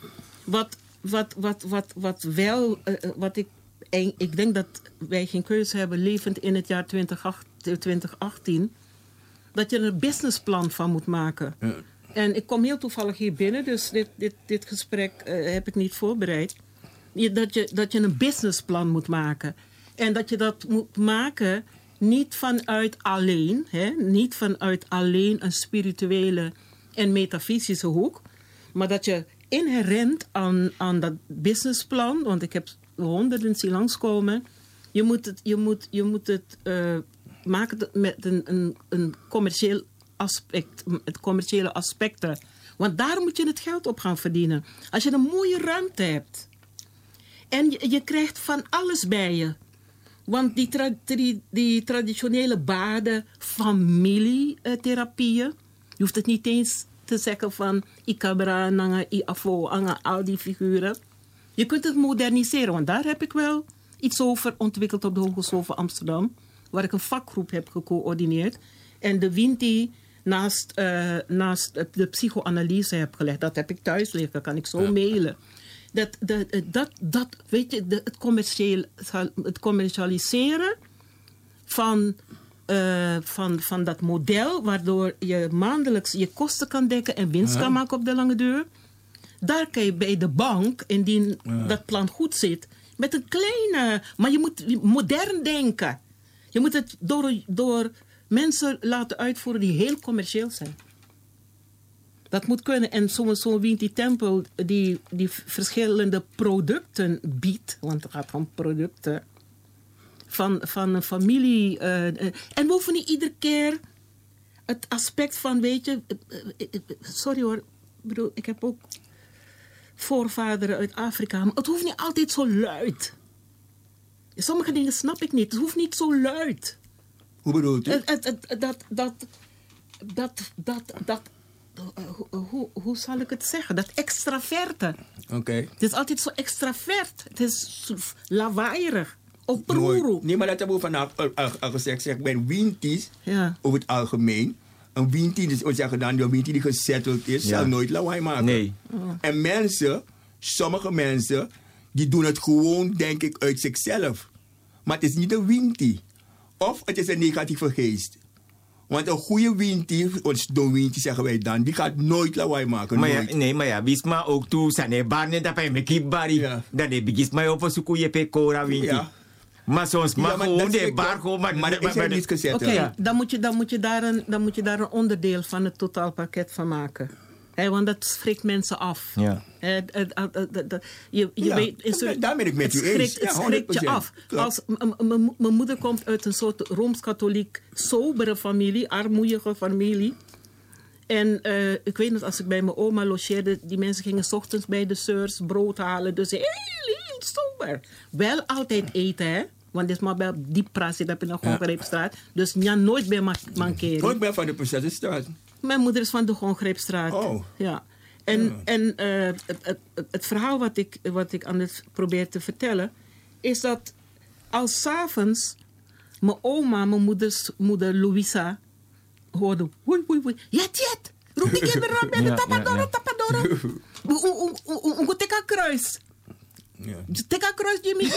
Wat, wat, wat, wat, wat wel, uh, wat ik, en ik denk dat wij geen keuze hebben, levend in het jaar twintig achttien, dat je er een businessplan van moet maken. Ja. En ik kom heel toevallig hier binnen, dus dit, dit, dit gesprek uh, heb ik niet voorbereid. Je, dat, je, dat je een businessplan moet maken. En dat je dat moet maken niet vanuit alleen, hè, niet vanuit alleen een spirituele en metafysische hoek, maar dat je inherent aan, aan dat businessplan, want ik heb honderden zien langskomen, je moet het, je moet, je moet het uh, maken met een, een, een commercieel aspect, het commerciële aspecten. Want daar moet je het geld op gaan verdienen. Als je een mooie ruimte hebt en je, je krijgt van alles bij je. Want die, tra die, die traditionele baden, familietherapieën, je hoeft het niet eens te zeggen van Ikabra, Nanga, Iafo, Anga, al die figuren. Je kunt het moderniseren, want daar heb ik wel iets over ontwikkeld op de Hogeschool van Amsterdam, waar ik een vakgroep heb gecoördineerd. En de Winti naast, uh, naast de psychoanalyse heb gelegd. Dat heb ik thuis liggen, dat kan ik zo ja. mailen. Dat, dat, dat, dat, weet je, de, het, commercieel, het commercialiseren van, uh, van, van dat model, waardoor je maandelijks je kosten kan dekken en winst ja. kan maken op de lange duur. Daar kan je bij de bank, indien ja. dat plan goed zit, met een kleine, maar je moet modern denken. Je moet het door, door mensen laten uitvoeren die heel commercieel zijn. Dat moet kunnen. En zo'n zo Winti Tempel die, die verschillende producten biedt, want het gaat om producten, van, van een familie. Uh, uh, en we hoeven niet iedere keer het aspect van, weet je, uh, uh, uh, sorry hoor, bedoel, ik heb ook voorvaderen uit Afrika, maar het hoeft niet altijd zo luid. Sommige dingen snap ik niet. Het hoeft niet zo luid. Hoe bedoelt u? Het, het, het, dat, dat, dat, dat, dat, uh, hoe, hoe zal ik het zeggen? Dat extraverte. Oké. Okay. Het is altijd zo extravert. Het is lawaaierig. Of broeroe. Nee, maar dat hebben we vandaag al, al, al gezegd. Zeg, bij Winties, ja. over het algemeen. Een Winti, dus we zeggen dan, de Winti die gesetteld is, ja. zal nooit lawaai maken. Nee. Oh. En mensen, sommige mensen, die doen het gewoon, denk ik, uit zichzelf. Maar het is niet een Winti. Of het is een negatieve geest. Want een goede wintie, ons doorwintie zeggen wij dan, die gaat nooit lawaai maken. Maar ja, nooit. nee, maar ja, Bisma ook toe, Sane Barne, dat bij me kibari. Dan heb ik mij op een zoekje pe Cora wintie. Ja. Maar soms mag Ja, maar gewoon dat de is ik bar toch- maar maar ik heb niet gezet. Oké, Ja. dan, moet je, dan, moet je daar een, dan moet je daar een onderdeel van het totaalpakket van maken. Hè, want dat schrikt mensen af. Ja. Hè, het- het- het- het- het- je je Ja, weet, is er- daar ben ik met het u eens. schrikt- Het Ja, schrikt je honderd procent. af. Klopt. Als m- m- m- Mijn moeder komt uit een soort Rooms-Katholiek, sobere familie, armoedige familie. En eh, ik weet nog, als ik bij mijn oma logeerde, die mensen gingen 's ochtends bij de seurs brood halen. Dus heel, heel sober. Wel altijd eten, hè. Want dit is maar bij diep praat zit op in de Gongreepstraat. Dus ja, nooit meer ma- mankeren. Ik ben van de Prinsessenstraat. Mijn moeder is van de Gongreepstraat. Oh. Ja. En, en eh, het, het, het, het verhaal wat ik, wat ik aan het probeer te vertellen, is dat als 's avonds mijn oma, mijn moeders moeder Louisa, hoorde, woei, woei, woei, jet, jet, roep die kinderen aan bij de Ja, tapadoro, ja, ja. tapadoro. Hoe teka kruis? Teka kruis, Jimmy.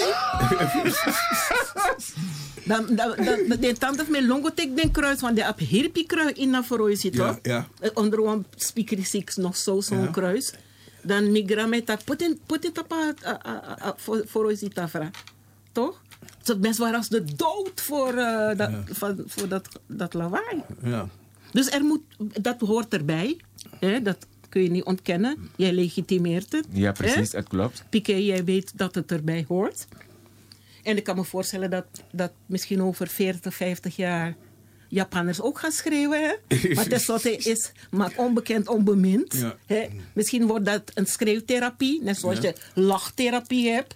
Dan, dan, dan, de tante van mijn longo tek den kruis, want die heb hirpie kruis in naar voor je toch? Ja, ja. Onder een speaker six nog zo, zo'n Ja. kruis. Dan migra met dat, put in, put in tapa voor voor je tafra. Toch? Dus mensen waren als de dood voor, uh, dat, Ja. van, voor dat, dat lawaai. Ja. Dus er moet, dat hoort erbij. Hè? Dat kun je niet ontkennen. Jij legitimeert het. Ja, precies, hè? het klopt. Piqué, jij weet dat het erbij hoort. En ik kan me voorstellen dat, dat misschien over veertig, vijftig jaar Japanners ook gaan schreeuwen. Hè? Maar tenslotte is maak onbekend onbemind. Ja. Hè? Misschien wordt dat een schreeuwtherapie. Net zoals Ja. je lachtherapie hebt.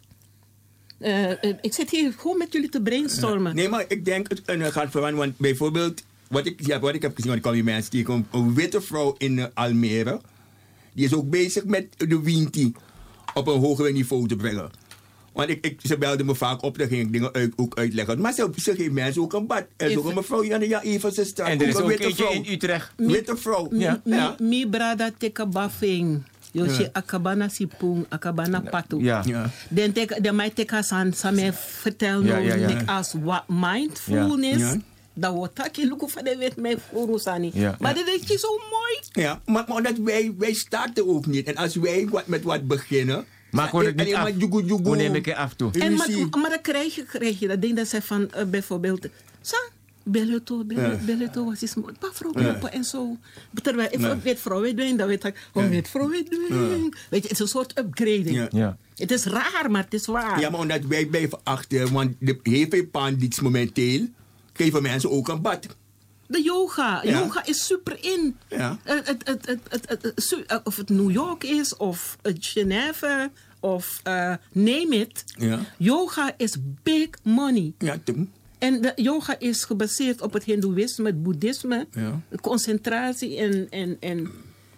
Uh, uh, ik zit hier gewoon met jullie te brainstormen. Nee, maar ik denk het uh, gaat veranderen. Want bijvoorbeeld, wat ik, ja, wat ik heb gezien, want ik kwam hier mensen tegen, een, een witte vrouw in uh, Almere. Die is ook bezig met de Winti op een hoger niveau te brengen. Want ik, ik, ze belde me vaak op, dan ging ik dingen uit, ook uitleggen. Maar ze, ze geeft mensen ook een bad. Er is ook een mevrouw hier aan de Ja Everse straat. En er is ook een witte eentje vrouw. in Utrecht. Witte vrouw. Mi, mi, Ja. mi brada teka bafing. Yoshi Ja. akabana sipung, akabana patu. Ja. Ja. Dan teka, dan mij teka san, sa me vertel Ja, nou, ja, ja. nik als wa- mindfulness. Ja. Ja. Dat wordt tak je lukken van de wet met Furusani. Ja. Maar dat is zo mooi. Ja, maar, maar omdat wij, wij starten ook niet. En als wij wat, met wat beginnen... Maar ik hoor het niet alleen af. maar joegoe, joegoe. Hoe neem ik het af toe? En maar, Ruzie. maar dan krijg je, krijg je dat ding dat ze van uh, bijvoorbeeld. Sa, Belleto, Ja. Belleto was iets mooi. Pa vrouw Ja. kopen en zo. Terwijl ik Ja. weet vrouwen doen, dan weet ik, oh, Ja. weet vrouwen doen. Ja. Weet je, het is een soort upgrading. Ja. Ja. Het is raar, maar het is waar. Ja, maar omdat wij blijven achter, want de heel veel pandits momenteel geven mensen ook een bad. De yoga. Ja. Yoga is super in. Ja. Het, het, het, het, het, het- het- su- uh, of het New York is, of het Genève, of uh, name it. Ja. Yoga is big money. Ja, Tim. En de yoga is gebaseerd op het Hindoeïsme, het Boeddhisme, Ja. concentratie en, en, en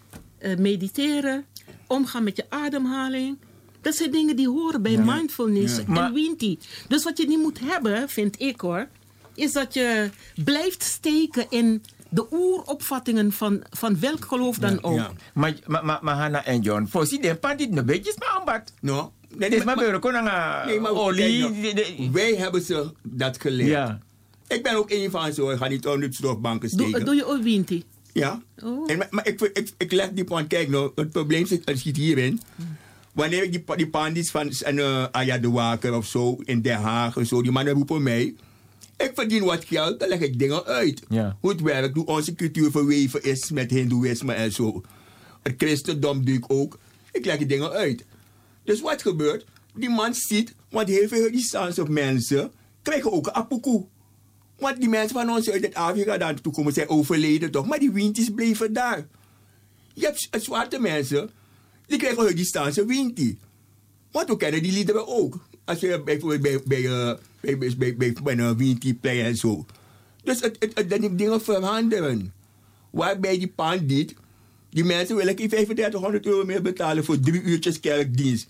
uh, mediteren, omgaan met je ademhaling. Dat zijn dingen die horen bij mindfulness Ja. en Maar- Winti. Dus wat je niet moet hebben, vind ik hoor, is dat je blijft steken in de oeropvattingen van, van welk geloof dan ook. Ja. Maar, maar, maar, maar Hanna en John, voorzien de pandit een beetje is maar aanbad. No. Nee, Dit is maar bij kon aan nee, maar olie. kijk nou, de- de- wij hebben ze dat geleerd. Ja. Ik ben ook een van ze hoor. Ik ga niet onder de stofbanken Doe, steken. doe je ook Winti? Ja. Oh. En, maar maar ik, ik, ik leg die pan, kijk nou, het probleem zit, het zit hierin. Wanneer ik die, pa- die pandits van uh, Aya de Waker of zo in Den Haag en zo, die mannen roepen mij. Ik verdien wat geld, dan leg ik dingen uit. Ja. Hoe het werkt, hoe onze cultuur verweven is met Hindoeïsme en zo. Het christendom doe ik ook. Ik leg die dingen uit. Dus wat gebeurt? Die man ziet, want heel veel Horistaanse mensen krijgen ook een apokoe. Want die mensen van ons uit het Afrika daar naartoe komen zijn overleden toch, maar die windjes bleven daar. Je hebt z- zwarte mensen, die krijgen Horistaanse windie. Want we kennen die liederen ook. Als je bijvoorbeeld bij, bij, uh, bij, bij, bij, bij, bij een windie en zo. Dus het, het, het, die dingen veranderen. Waarbij die pandit, die mensen willen ik vijfendertighonderd euro meer betalen voor drie uurtjes kerkdienst.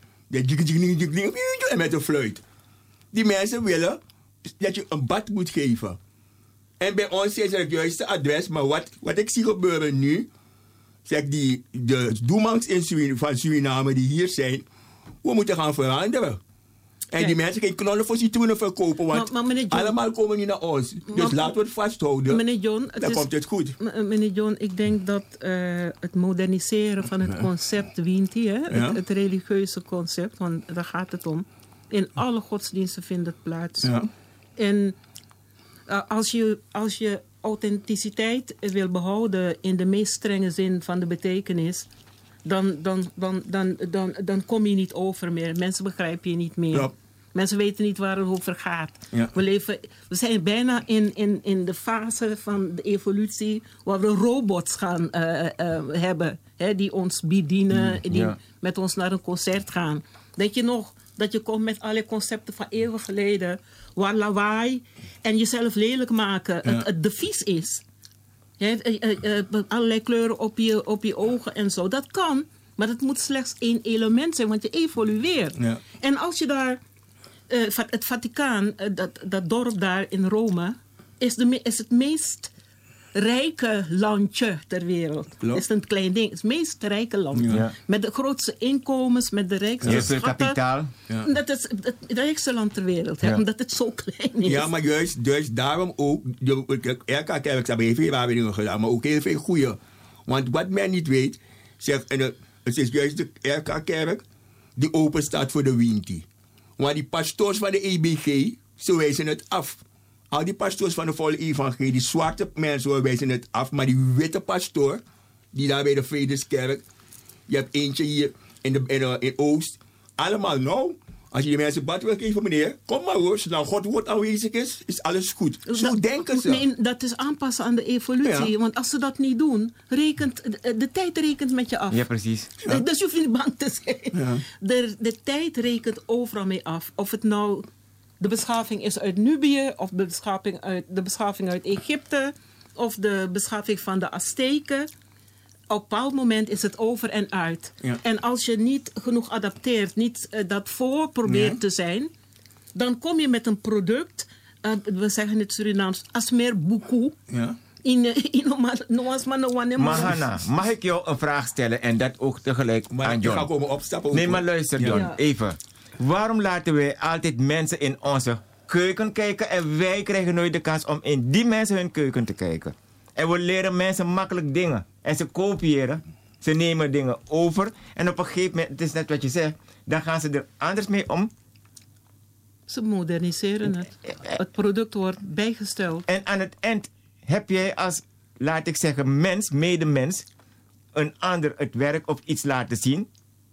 En met een fluit. Die mensen willen dat je een bad moet geven. En bij ons is er het juiste adres, maar wat, wat ik zie gebeuren nu, zeg die, de doemangs in Suriname, van Suriname die hier zijn, we moeten gaan veranderen. En die mensen geen knollen voor citroenen verkopen, want maar, maar John, allemaal komen niet naar ons. Dus maar, laten we het vasthouden. Meneer John, het dan is, komt het goed. Meneer John, ik denk dat uh, het moderniseren van het concept Winti, hè, ja. het, het religieuze concept, want daar gaat het om. In alle godsdiensten vindt het plaats. Ja. En uh, als, je, als je authenticiteit wil behouden in de meest strenge zin van de betekenis, dan, dan, dan, dan, dan, dan kom je niet over meer. Mensen begrijpen je niet meer. Ja. Mensen weten niet waar het over gaat. Ja. We, leven, we zijn bijna in, in, in de fase van de evolutie waar we robots gaan uh, uh, hebben. Hè, die ons bedienen, mm, die ja. met ons naar een concert gaan. Denk je nog dat je komt met alle concepten van eeuwen geleden, waar lawaai en jezelf lelijk maken ja. het, het devies is. Ja, uh, uh, uh, allerlei kleuren op je, op je ogen en zo. Dat kan, maar dat moet slechts één element zijn, want je evolueert. Ja. En als je daar Uh, het Vaticaan, uh, dat, dat dorp daar in Rome, is, de, is het meest rijke landje ter wereld. Het is een klein ding. Het is het meest rijke land. Ja. Met de grootste inkomens, met de rijkste ja. schatten. Kapitaal. Ja. Dat is het, het rijkste land ter wereld, ja. hè, omdat het zo klein is. Ja, maar juist, juist daarom ook, de R K Kerk, hebben heel veel waarheden gedaan, maar ook heel veel goede. Want wat men niet weet, zegt, en het is juist de R K Kerk die open staat voor de Winti. Maar die pastoors van de E B G, ze wijzen het af. Al die pastoors van de volle evangelie, die zwarte mensen wijzen het af. Maar die witte pastoor, die daar bij de Vredeskerk, je hebt eentje hier in, de, in, uh, in Oost. Allemaal nou, als je die mensen bad wil geven, meneer, kom maar hoor. Zolang God woord aanwezig is, is alles goed. Zo dat, denken ze. Nee, dat is aanpassen aan de evolutie. Ja. Want als ze dat niet doen, rekent, de, de tijd rekent met je af. Ja, precies. Ja. Dus je hoeft niet bang te zijn. Ja. De, de tijd rekent overal mee af. Of het nou de beschaving is uit Nubië, of de beschaving uit, de beschaving uit Egypte, of de beschaving van de Azteken. Op een bepaald moment is het over en uit. Ja. En als je niet genoeg adapteert, niet uh, dat voor probeert ja. te zijn, dan kom je met een product, uh, we zeggen het Surinaams, asmer buku. Ja. In, in, maar Hanna, mag ik jou een vraag stellen en dat ook tegelijk maar aan John? Ga komen opstappen. Nee, maar luister John, ja. even. Waarom laten wij altijd mensen in onze keuken kijken en wij krijgen nooit de kans om in die mensen hun keuken te kijken? En we leren mensen makkelijk dingen. En ze kopiëren. Ze nemen dingen over. En op een gegeven moment, het is net wat je zegt, dan gaan ze er anders mee om. Ze moderniseren het. Het product wordt bijgesteld. En aan het eind heb jij als, laat ik zeggen, mens, medemens, een ander het werk of iets laten zien.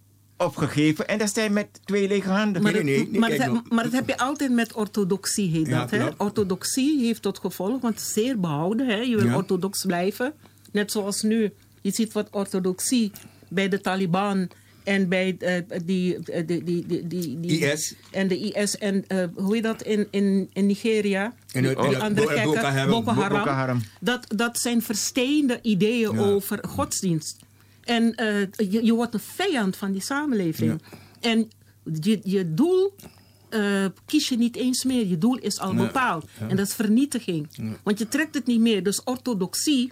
Of gegeven. En dat zijn met twee lege handen. Maar, nee, nee, nee, maar, dat, heb, maar dat heb je altijd met orthodoxie. Heet ja, dat, hè? Orthodoxie heeft tot gevolg, want het is zeer behouden. Hè? Je wil ja. orthodox blijven. Net zoals nu. Je ziet wat orthodoxie bij de Taliban en bij uh, die, uh, die, die, die, die, die I S. En de I S en uh, hoe heet dat in, in, in Nigeria? En de, die de, andere Boko, gekken, Haram. Boko Haram. Boko Haram. Dat, dat zijn versteende ideeën ja. over godsdienst. En uh, je, je wordt een vijand van die samenleving. Ja. En je, je doel uh, kies je niet eens meer. Je doel is al ja. bepaald. Ja. En dat is vernietiging. Ja. Want je trekt het niet meer. Dus orthodoxie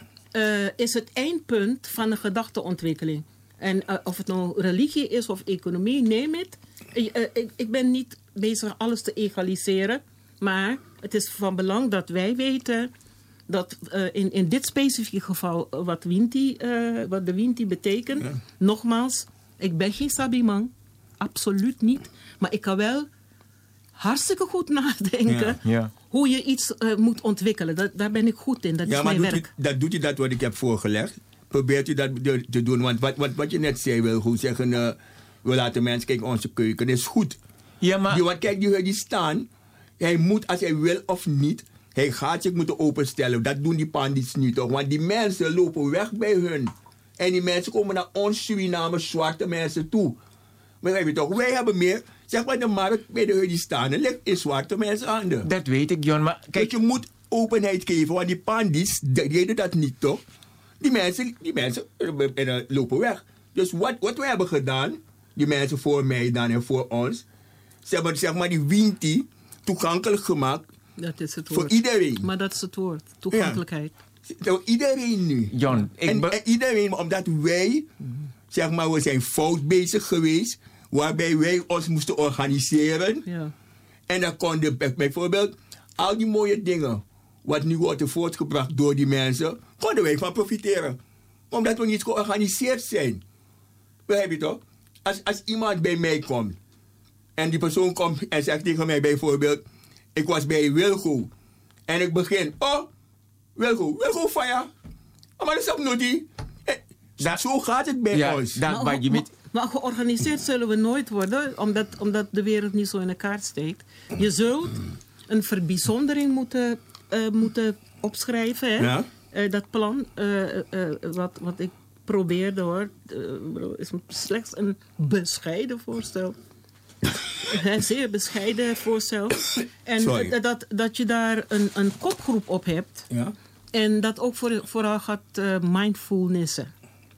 uh, is het eindpunt van de gedachteontwikkeling. En uh, of het nou religie is of economie, neem het. Uh, uh, ik, ik ben niet bezig alles te egaliseren. Maar het is van belang dat wij weten dat uh, in, in dit specifieke geval uh, wat, Winti, uh, wat de Winti betekent. Ja. Nogmaals, ik ben geen sabiman. Absoluut niet. Maar ik kan wel hartstikke goed nadenken ja. Ja. hoe je iets uh, moet ontwikkelen. Dat, daar ben ik goed in. Dat ja, is maar mijn werk. U, dat doet u dat wat ik heb voorgelegd? Probeert u dat te doen? Want wat, wat, wat je net zei, wil goed zeggen, uh, we laten mensen kijken onze keuken. Dat is goed. Ja, maar die, want kijk, die, die staan. Hij moet, als hij wil of niet, hij gaat zich moeten openstellen. Dat doen die pandits niet toch? Want die mensen lopen weg bij hun. En die mensen komen naar ons Suriname zwarte mensen toe. Maar weet je toch, wij hebben meer. Zeg maar, de markt bij de die staan ligt in zwarte mensen handen. Dat weet ik, John. Maar kijk, dus je moet openheid geven, want die pandits deden dat niet toch? Die mensen, die mensen uh, lopen weg. Dus wat, wat we hebben gedaan, die mensen voor mij dan en voor ons, ze hebben zeg maar die Winti toegankelijk gemaakt. Dat is het voor woord. iedereen. Maar dat is het woord, toegankelijkheid. Ja. Voor iedereen nu. John, ik en, en iedereen, omdat wij, zeg maar, we zijn fout bezig geweest. waarbij wij ons moesten organiseren. Ja. En dan konden bijvoorbeeld al die mooie dingen, wat nu wordt voortgebracht door die mensen, konden wij van profiteren. Omdat we niet georganiseerd zijn. Begrijp je toch? Als, als iemand bij mij komt en die persoon komt en zegt tegen mij bijvoorbeeld, ik was bij Wilgo en ik begin, oh, Wilgo, Wilgo fire. Maar dat is ook niet. Zo gaat het bij ja, ons. Dat, maar, je maar, maar georganiseerd zullen we nooit worden, omdat, omdat de wereld niet zo in elkaar steekt. Je zult een verbijzondering moeten, uh, moeten opschrijven, hè? Ja. Uh, dat plan, uh, uh, wat, wat ik probeerde hoor, uh, is slechts een bescheiden voorstel. Een zeer bescheiden voorstel. En uh, dat, dat je daar een, een kopgroep op hebt. Ja. En dat ook voor, vooral gaat uh, mindfulnessen.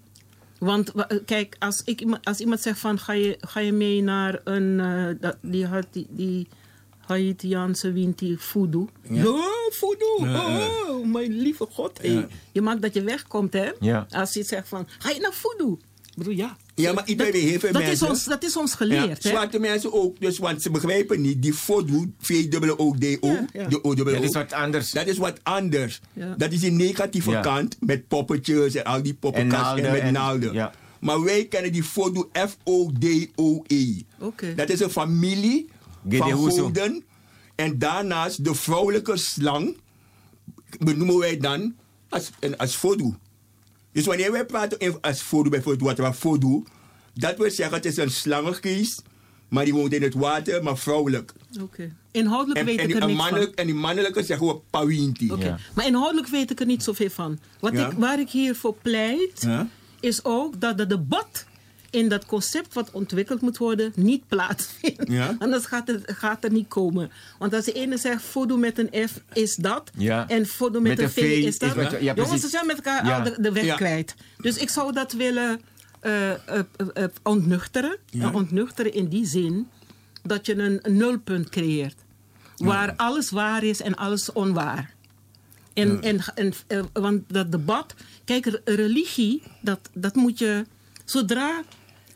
Want kijk, als, ik, als iemand zegt van ga je, ga je mee naar een uh, dat, die, die, die Haitiaanse winti voodoo. Ja, oh, voodoo, ja, oh, mijn lieve god. Ja. Hey. Je maakt dat je wegkomt, hè? Ja. Als je zegt van ga je naar voodoo? Ik bedoel, ja. Ja, maar iedereen heeft dat, mensen. Is ons, dat is ons geleerd, ja, hè? Zwarte mensen ook, dus, want ze begrijpen niet. Die voodoo, V O O D O, ja, ja. de O O. Dat is wat anders. Dat is wat anders. Ja. Dat is die negatieve ja. kant, met poppetjes en al die poppenkast en, en met naalden. Ja. Maar wij kennen die voodoo, F O D O E. Okay. Dat is een familie van goden. En daarnaast de vrouwelijke slang benoemen wij dan als, als voodoo. Dus wanneer wij praten als voodoo, bijvoorbeeld wat we voodoo, dat wil zeggen het is een slangengeest, maar die woont in het water, maar vrouwelijk. Oké. Okay. Inhoudelijk en, weet en ik er niks van. En die mannelijke zeggen we pawinti. Oké. Okay. Ja. Maar inhoudelijk weet ik er niet zoveel van. Wat ja. ik, waar ik hiervoor pleit, ja. is ook dat het debat in dat concept wat ontwikkeld moet worden niet plaatsvindt. Ja. Anders gaat het gaat er niet komen. Want als de ene zegt voodoo met een F is dat. Ja. En voodoo met, met een V, v is dat. Is je, ja, jongens, ze zijn met elkaar ja. de, de weg ja. kwijt. Dus ik zou dat willen uh, uh, uh, ontnuchteren. Ja. Uh, ontnuchteren in die zin dat je een, een nulpunt creëert. Waar ja. alles waar is en alles onwaar. En, ja. en, en, uh, want dat debat... Kijk, religie, dat, dat moet je... Zodra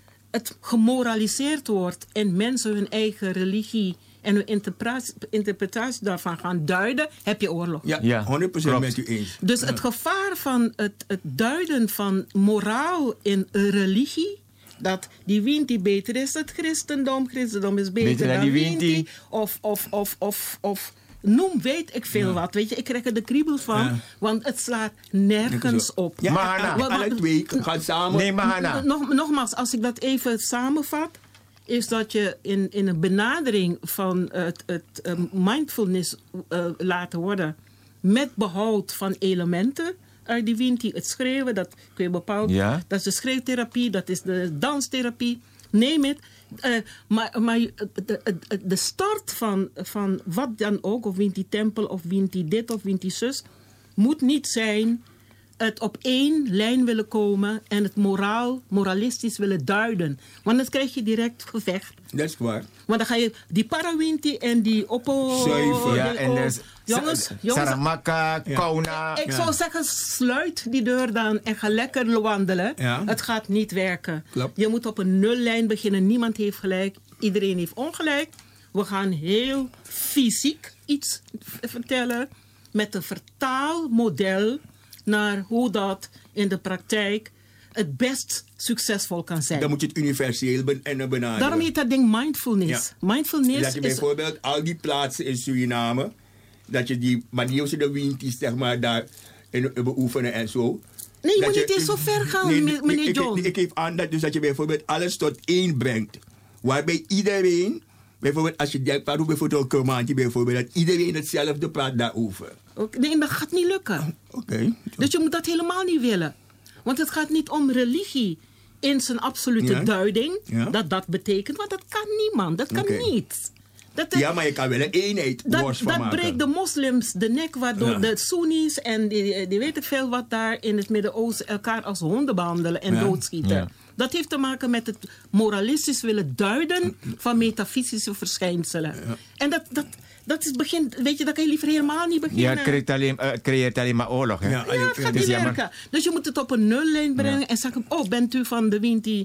het gemoraliseerd wordt en mensen hun eigen religie en hun interpretatie, interpretatie daarvan gaan duiden, heb je oorlog. Ja, ja. honderd procent met u eens. Dus ja. het gevaar van het, het duiden van moraal in religie, dat die winti beter is het christendom, christendom is beter, beter dan, dan die winti, winti. Of, of, of, of, of noem weet ik veel ja. wat. Weet je, ik krijg er de kriebels van, ja. want het slaat nergens op. Ja, maar alle twee gaan samen. Nee, maar nog, nogmaals, als ik dat even samenvat, is dat je in, in een benadering van het, het uh, mindfulness uh, laten worden met behoud van elementen uit die winti, het schreeuwen, dat kun je bepaald, ja. dat is de schreeuwtherapie, dat is de danstherapie, neem het. Uh, maar maar de, de, de start van, van wat dan ook, of wint die tempel, of wint die dit, of wint die zus, moet niet zijn het op één lijn willen komen en het moraal, moralistisch willen duiden. Want dan krijg je direct gevecht. Dat is waar. Want dan ga je die parawinti en die oppo... Zuiver. Ja, en oh, jongens, jongens, Saramaka, ja. Kauna. Ik, ik ja. zou zeggen, sluit die deur dan en ga lekker wandelen. Ja. Het gaat niet werken. Klopt. Je moet op een nullijn beginnen. Niemand heeft gelijk. Iedereen heeft ongelijk. We gaan heel fysiek iets vertellen met een vertaalmodel naar hoe dat in de praktijk het best succesvol kan zijn. Dan moet je het universeel ben- en benaderen. Daarom heet dat ding mindfulness. Ja. Mindfulness dat je bijvoorbeeld is... al die plaatsen in Suriname, dat je die manier de winties zeg maar daar in, beoefenen en zo. Nee, je moet niet eens zo ver gaan, nee, meneer ik, John. Ik, ik, ik geef aan dat, dus dat je bijvoorbeeld alles tot één brengt. Waarbij iedereen, bijvoorbeeld als je denkt, bijvoorbeeld een bijvoorbeeld, dat iedereen hetzelfde praat daarover. Okay, nee, dat gaat niet lukken. Oké. Okay. Dus je moet dat helemaal niet willen. Want het gaat niet om religie in zijn absolute ja. duiding. Ja. Dat dat betekent, want dat kan niemand. Dat kan okay. niet. Dat het, ja, maar je kan wel een eenheid dat, los van dat maken. Dat breekt de moslims de nek, waardoor ja. de Soenies en die, die weet ik veel wat daar in het Midden-Oosten elkaar als honden behandelen en ja. doodschieten. Ja. Dat heeft te maken met het moralistisch willen duiden van metafysische verschijnselen. Ja. En dat... dat Dat is begin, weet je, dat kan je liever helemaal niet beginnen. Ja, het creëert alleen, uh, creëert alleen maar oorlog. Hè? Ja, ja, het gaat dus niet werken. Dus je moet het op een nullijn brengen ja. en zeggen, oh, bent u van de winti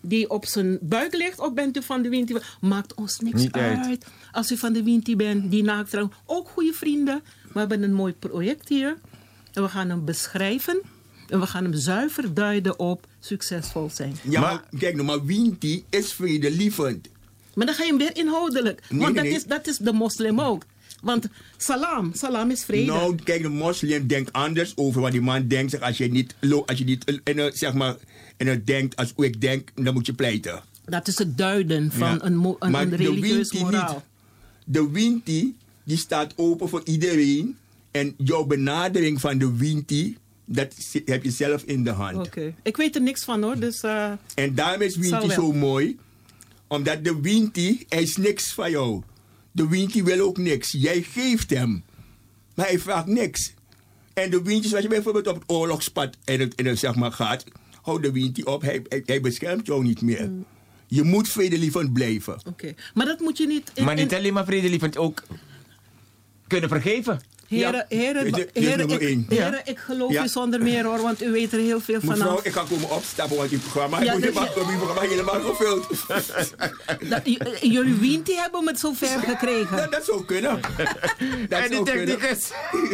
die op zijn buik ligt, of bent u van de Winti? Maakt ons niks Niet uit. uit. Als u van de Winti bent, die naakt trouwen. Ook goede vrienden. We hebben een mooi project hier. En we gaan hem beschrijven. En we gaan hem zuiver duiden op succesvol zijn. Ja, maar, maar kijk nou, maar Winti is vredelievend. Maar dan ga je hem weer inhoudelijk. Nee, Want nee, dat, nee. Is, dat is de moslim ook. Want salam, salam is vrede. Nou, kijk, de moslim denkt anders over wat die man denkt. Zeg, als je niet, als je niet en, uh, zeg maar, en, uh, denkt als ik denk, dan moet je pleiten. Dat is het duiden van Ja. een, mo- een, Maar een de religieus Winti moraal. niet. De Winti, die staat open voor iedereen. En jouw benadering van de Winti, dat zi- heb je zelf in de hand. Oké. Okay. Ik weet er niks van hoor, dus... Uh, en daarom is Winti zo mooi. Omdat de Winti, hij is niks van jou. De Winti wil ook niks. Jij geeft hem. Maar hij vraagt niks. En de Winti, als je bijvoorbeeld op het oorlogspad en het, en het, zeg maar, gaat, houdt de Winti op. Hij, hij, hij beschermt jou niet meer. Mm. Je moet vredelievend blijven. Oké. Okay. Maar dat moet je niet... In, maar niet alleen maar vredelievend, ook kunnen vergeven. Heren, ja, heren, dit, dit heren, ik, heren ja. ik geloof ja. u zonder meer hoor, want u weet er heel veel vanaf. Mevrouw, ik ga komen opstappen, want uw programma, ja, dus mag, uw programma helemaal gevuld. Dat, j- jullie Winti hebben me zo ver gekregen. Dat, dat zou kunnen. Dat en die technicus.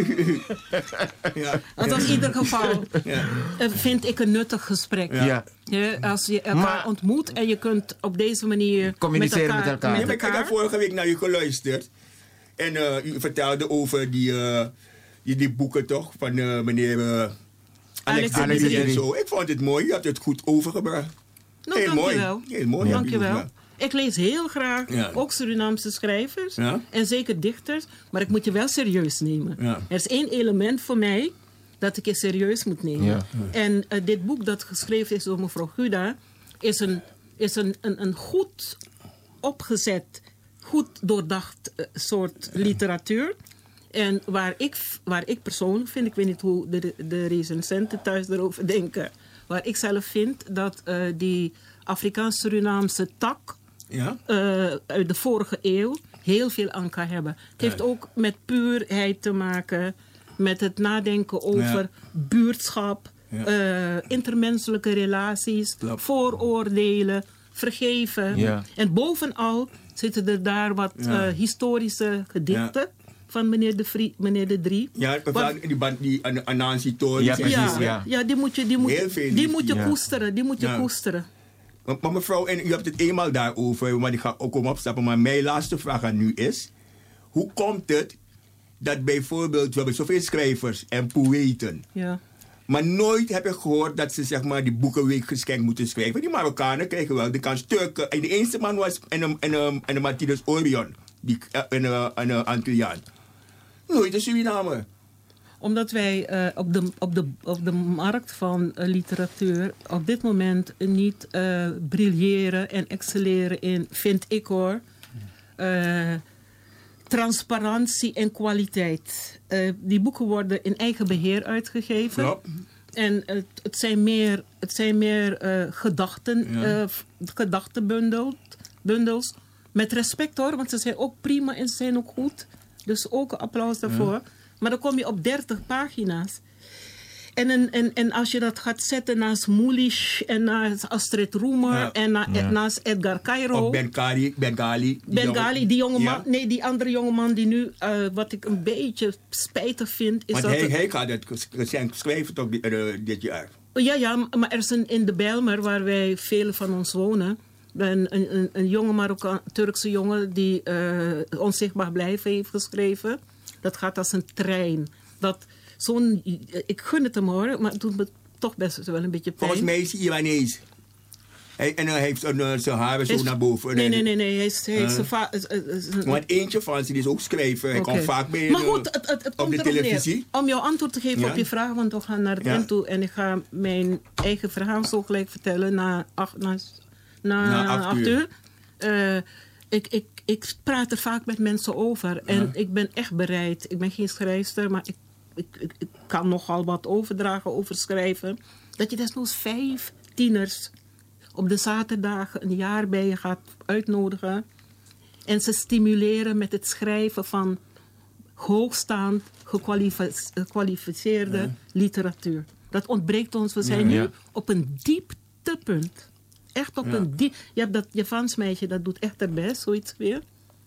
ja. Dat in ieder geval ja. vind ik een nuttig gesprek. Ja. Ja, als je elkaar maar, ontmoet en je kunt op deze manier communiceren met elkaar. Met elkaar. Met elkaar. Ik heb vorige week naar u geluisterd. En uh, u vertelde over die, uh, die, die boeken toch van uh, meneer uh, Alex de Bie en zo. Ik vond het mooi, u hebt het goed overgebracht. Nou, heel, mooi. heel mooi. Dank je wel. Ik lees heel graag ja. ook Surinaamse schrijvers ja? en zeker dichters, maar ik moet je wel serieus nemen. Ja. Er is één element voor mij dat ik je serieus moet nemen. Ja. En uh, dit boek dat geschreven is door mevrouw Guda is een, is een, een, een goed opgezet, goed doordacht uh, soort literatuur. En waar ik, waar ik persoonlijk vind, ik weet niet hoe de, de recensenten thuis erover denken, waar ik zelf vind dat uh, die Afrikaans-Surinaamse tak ja? uh, uit de vorige eeuw heel veel aan kan hebben. Het heeft ja. ook met puurheid te maken, met het nadenken over ja. buurtschap, ja. Uh, intermenselijke relaties, Klap. vooroordelen, vergeven. Ja. En bovenal zitten er daar wat ja. uh, historische gedichten. Ja. Van meneer de, Vrie, meneer de Drie. Ja, wat, die, die, die Anansi Tory. Ja, ja, ja. ja, die moet je, die moet, die moet je ja. koesteren. Die moet je ja. koesteren. Maar, maar mevrouw, en u hebt het eenmaal daarover, maar ik ga ook om opstappen. Maar mijn laatste vraag aan u is, hoe komt het dat bijvoorbeeld, we hebben zoveel schrijvers en poëten. Ja. Maar nooit heb ik gehoord dat ze zeg maar die boekenweek geschenkt moeten schrijven. Die Marokkanen krijgen wel de kans. Turken. En de eerste man was en een, en een, en een Martinus Orion. Die, en een, en een Antilliaan. Nooit een Surinamer. Omdat wij uh, op, de, op, de, op de markt van uh, literatuur op dit moment niet uh, brilleren en excelleren in, vind ik hoor, uh, transparantie en kwaliteit. Uh, die boeken worden in eigen beheer uitgegeven. Ja. En het, het zijn meer, het zijn meer uh, gedachten, ja. uh, gedachtenbundels. Met respect hoor, want ze zijn ook prima en ze zijn ook goed. Dus ook applaus daarvoor. Ja. Maar dan kom je op dertig pagina's. En, en, en, en als je dat gaat zetten naast Mulisch en naast Astrid Roemer ja. en na, ja. naast Edgar Cairo. Of Bengali. Bengali, die Bengali, jongen, die jonge man. Ja. Nee, die andere jongeman die nu, uh, wat ik een beetje spijtig vind. Is Want dat hij, het, hij gaat het recent schrijven toch dit, uh, dit jaar. Ja, ja, maar er is een, in de Bijlmer, waar wij velen van ons wonen, een, een, een jonge Marokkaan, Turkse jongen die uh, Onzichtbaar blijven heeft geschreven. Dat gaat als een trein. Dat zo'n, ik gun het hem hoor, maar het doet me toch best wel een beetje pijn. Volgens mij is hij Iwanees. Hij, en hij heeft een, uh, zijn haren zo is, naar boven. Nee, nee, nee. nee. Hij is, hij uh, is va- uh, uh, want eentje van ze is ook schrijver. Hij okay. komt vaak bij maar goed, het, het, het op de televisie. Neer, om jou antwoord te geven ja. op je vraag, want we gaan naar het ja. eind toe. En ik ga mijn eigen verhaal zo gelijk vertellen na acht, na, na, na acht, acht uur. uur. Uh, ik, ik, ik praat er vaak met mensen over. En ja. ik ben echt bereid. Ik ben geen schrijfster, maar ik, ik, ik, ik kan nogal wat overdragen, over schrijven. Dat je desnoods vijf tieners op de zaterdagen een jaar bij je gaat uitnodigen. En ze stimuleren met het schrijven van hoogstaand gekwalificeerde ja. literatuur. Dat ontbreekt ons. We zijn ja. nu op een dieptepunt. echt op Ja. een... Die, je hebt dat Javans meisje, dat doet echt haar best, zoiets weer.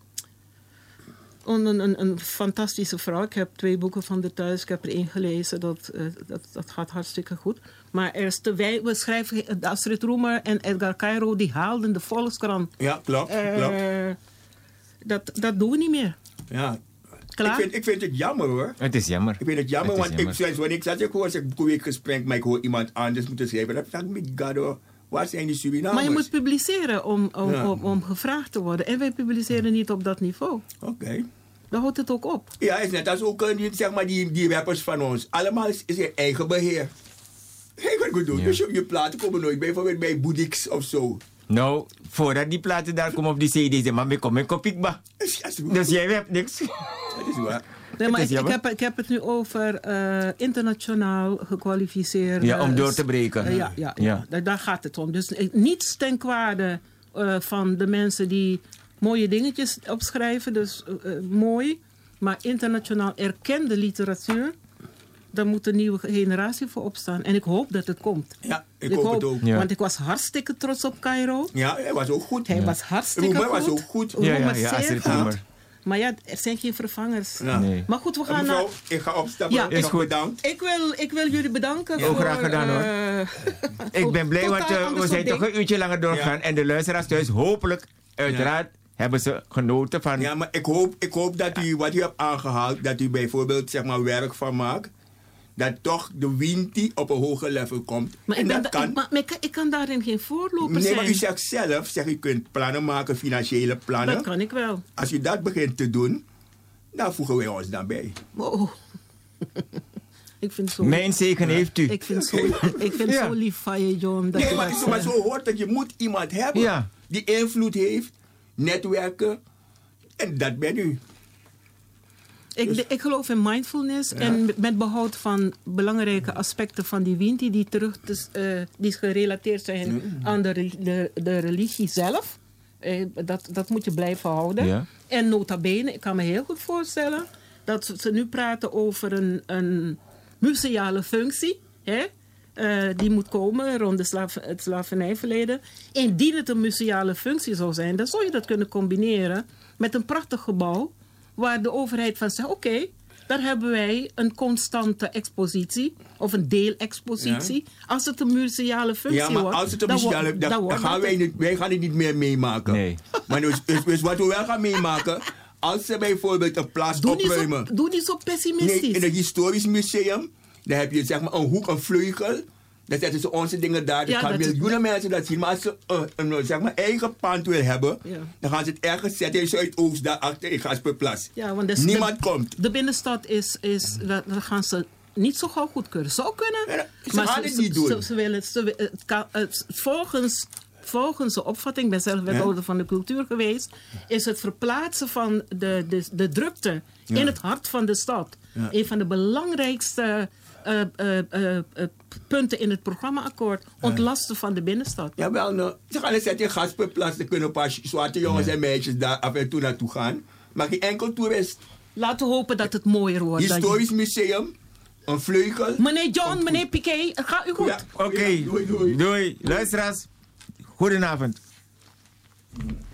Een, een, een fantastische vrouw. Ik heb twee boeken van de thuis. Ik heb er één gelezen. Dat, uh, dat, dat gaat hartstikke goed. Maar er is te wij, we schrijven... Astrid Roemer en Edgar Cairo, die haalden de Volkskrant. Ja, klopt. Uh, klopt. Dat, dat doen we niet meer. Ja. Klaar? Ik vind, ik vind het jammer hoor. Het is jammer. Ik vind het jammer, Het is want jammer. Ik, zoals wanneer ik zat, ik hoor zeg, ik gesprek, maar ik hoor iemand anders moeten schrijven. Dan dacht ik, my god hoor, waar zijn die Surinamers? Maar je moet publiceren om, om, Ja. om, om gevraagd te worden. En wij publiceren niet op dat niveau. Oké. Okay. Dan houdt het ook op. Ja, het is net als ook uh, die, zeg maar, die, die rappers van ons. Allemaal is, is in eigen beheer. Kijk wat ik bedoel. Ja. Dus je, je platen komen nooit bijvoorbeeld bij Boedix of zo. Nou, voordat die platen daar komen op die C D's, maar ik kom in kopiekba. Dus jij hebt niks. Dat is waar. Nee, maar Het ik, is ik, heb, ik heb het nu over uh, internationaal gekwalificeerde... Ja, om door te breken. Uh, ja, ja, Ja. ja. Daar, daar gaat het om. Dus uh, niets ten kwade uh, van de mensen die mooie dingetjes opschrijven. Dus uh, uh, mooi. Maar internationaal erkende literatuur... daar moet een nieuwe generatie voor opstaan. En ik hoop dat het komt. Ja, ik, ik hoop, hoop het ook. Ja. Want ik was hartstikke trots op Cairo. Ja, hij was ook goed. Hij ja. was hartstikke Roemer goed. was ook goed. Ja, ja, ja, Astrid Roemer. Maar ja, er zijn geen vervangers. Ja. Nee. Maar goed, we gaan mevrouw, naar... ik ga opstappen. Ja, is goed. Bedankt. Ik wil, ik wil jullie bedanken Ja, voor... graag gedaan hoor. Uh, ik ben blij, want uh, we zijn toch een uurtje langer doorgegaan. Ja. En de luisteraars thuis, hopelijk, uiteraard, ja. hebben ze genoten van... Ja, maar ik hoop, ik hoop dat u, wat u hebt aangehaald, dat u bijvoorbeeld zeg maar, werk van maakt. Dat toch de Winti op een hoger level komt. Maar, en ik, dat ben, kan... ik, maar, maar ik, ik kan daarin geen voorloper nee, zijn. maar u zegt zelf, zeg, u kunt plannen maken, financiële plannen. Dat kan ik wel. Als u dat begint te doen, dan voegen wij ons dan bij. Oh. ik vind zo... Mijn zegen heeft u. Ik vind zo, ik vind ja. zo lief van je, John. Dat nee, je maar, dat, maar zo hoort dat je moet iemand hebben ja. die invloed heeft, netwerken. En dat ben u. Ik, dus, ik geloof in mindfulness ja. en met behoud van belangrijke aspecten van die Winti die terug te, uh, die gerelateerd zijn mm. aan de, de, de religie zelf. Uh, dat, dat moet je blijven houden. Ja. En nota bene, ik kan me heel goed voorstellen dat ze nu praten over een, een museale functie. Hè? Uh, die moet komen rond de slaaf, het slavernijverleden. Indien het een museale functie zou zijn, dan zou je dat kunnen combineren met een prachtig gebouw. Waar de overheid van zegt, oké, okay, daar hebben wij een constante expositie. Of een deelexpositie. Ja. Als het een museale functie wordt. Ja, maar als het een museale functie dan, dan gaan wij, niet, wij gaan het niet meer meemaken. Nee. Maar dus, dus, dus wat we wel gaan meemaken, als ze bijvoorbeeld een plaats doe opruimen. Niet zo, doe niet zo pessimistisch. Nee, in het historisch museum, dan heb je zeg maar een hoek, een vleugel. Dan zetten ze onze dingen daar. Dan ja, gaan miljoenen het... mensen dat zien. Maar als ze uh, een zeg maar, eigen pand wil hebben, ja. dan gaan ze het ergens zetten in Zuidoost, daarachter in Gasperplas. Ja, want dus niemand de, komt. De binnenstad is, is dat, dat gaan ze niet zo gauw goedkeuren. Zou kunnen. Ja, ze maar gaan ze, het niet ze, doen. Ze, ze willen, ze, het kan, het, volgens, volgens de opvatting, ik ben zelf wethouder ja. van de cultuur geweest, is het verplaatsen van de, de, de drukte ja. in het hart van de stad ja. een van de belangrijkste Uh, uh, uh, uh, punten in het programmaakkoord ontlasten van de binnenstad. Jawel, nou, ze gaan het zetten in Gasperplas. Er kunnen een paar zwarte jongens ja. en meisjes daar af en toe naartoe gaan. Maar geen enkel toerist. Laten we hopen dat het mooier wordt. Historisch museum, een vleugel. Meneer John, meneer Piquet, het gaat u goed. Ja, oké, okay. doei, doei. Doei. Luisteraars, goedenavond.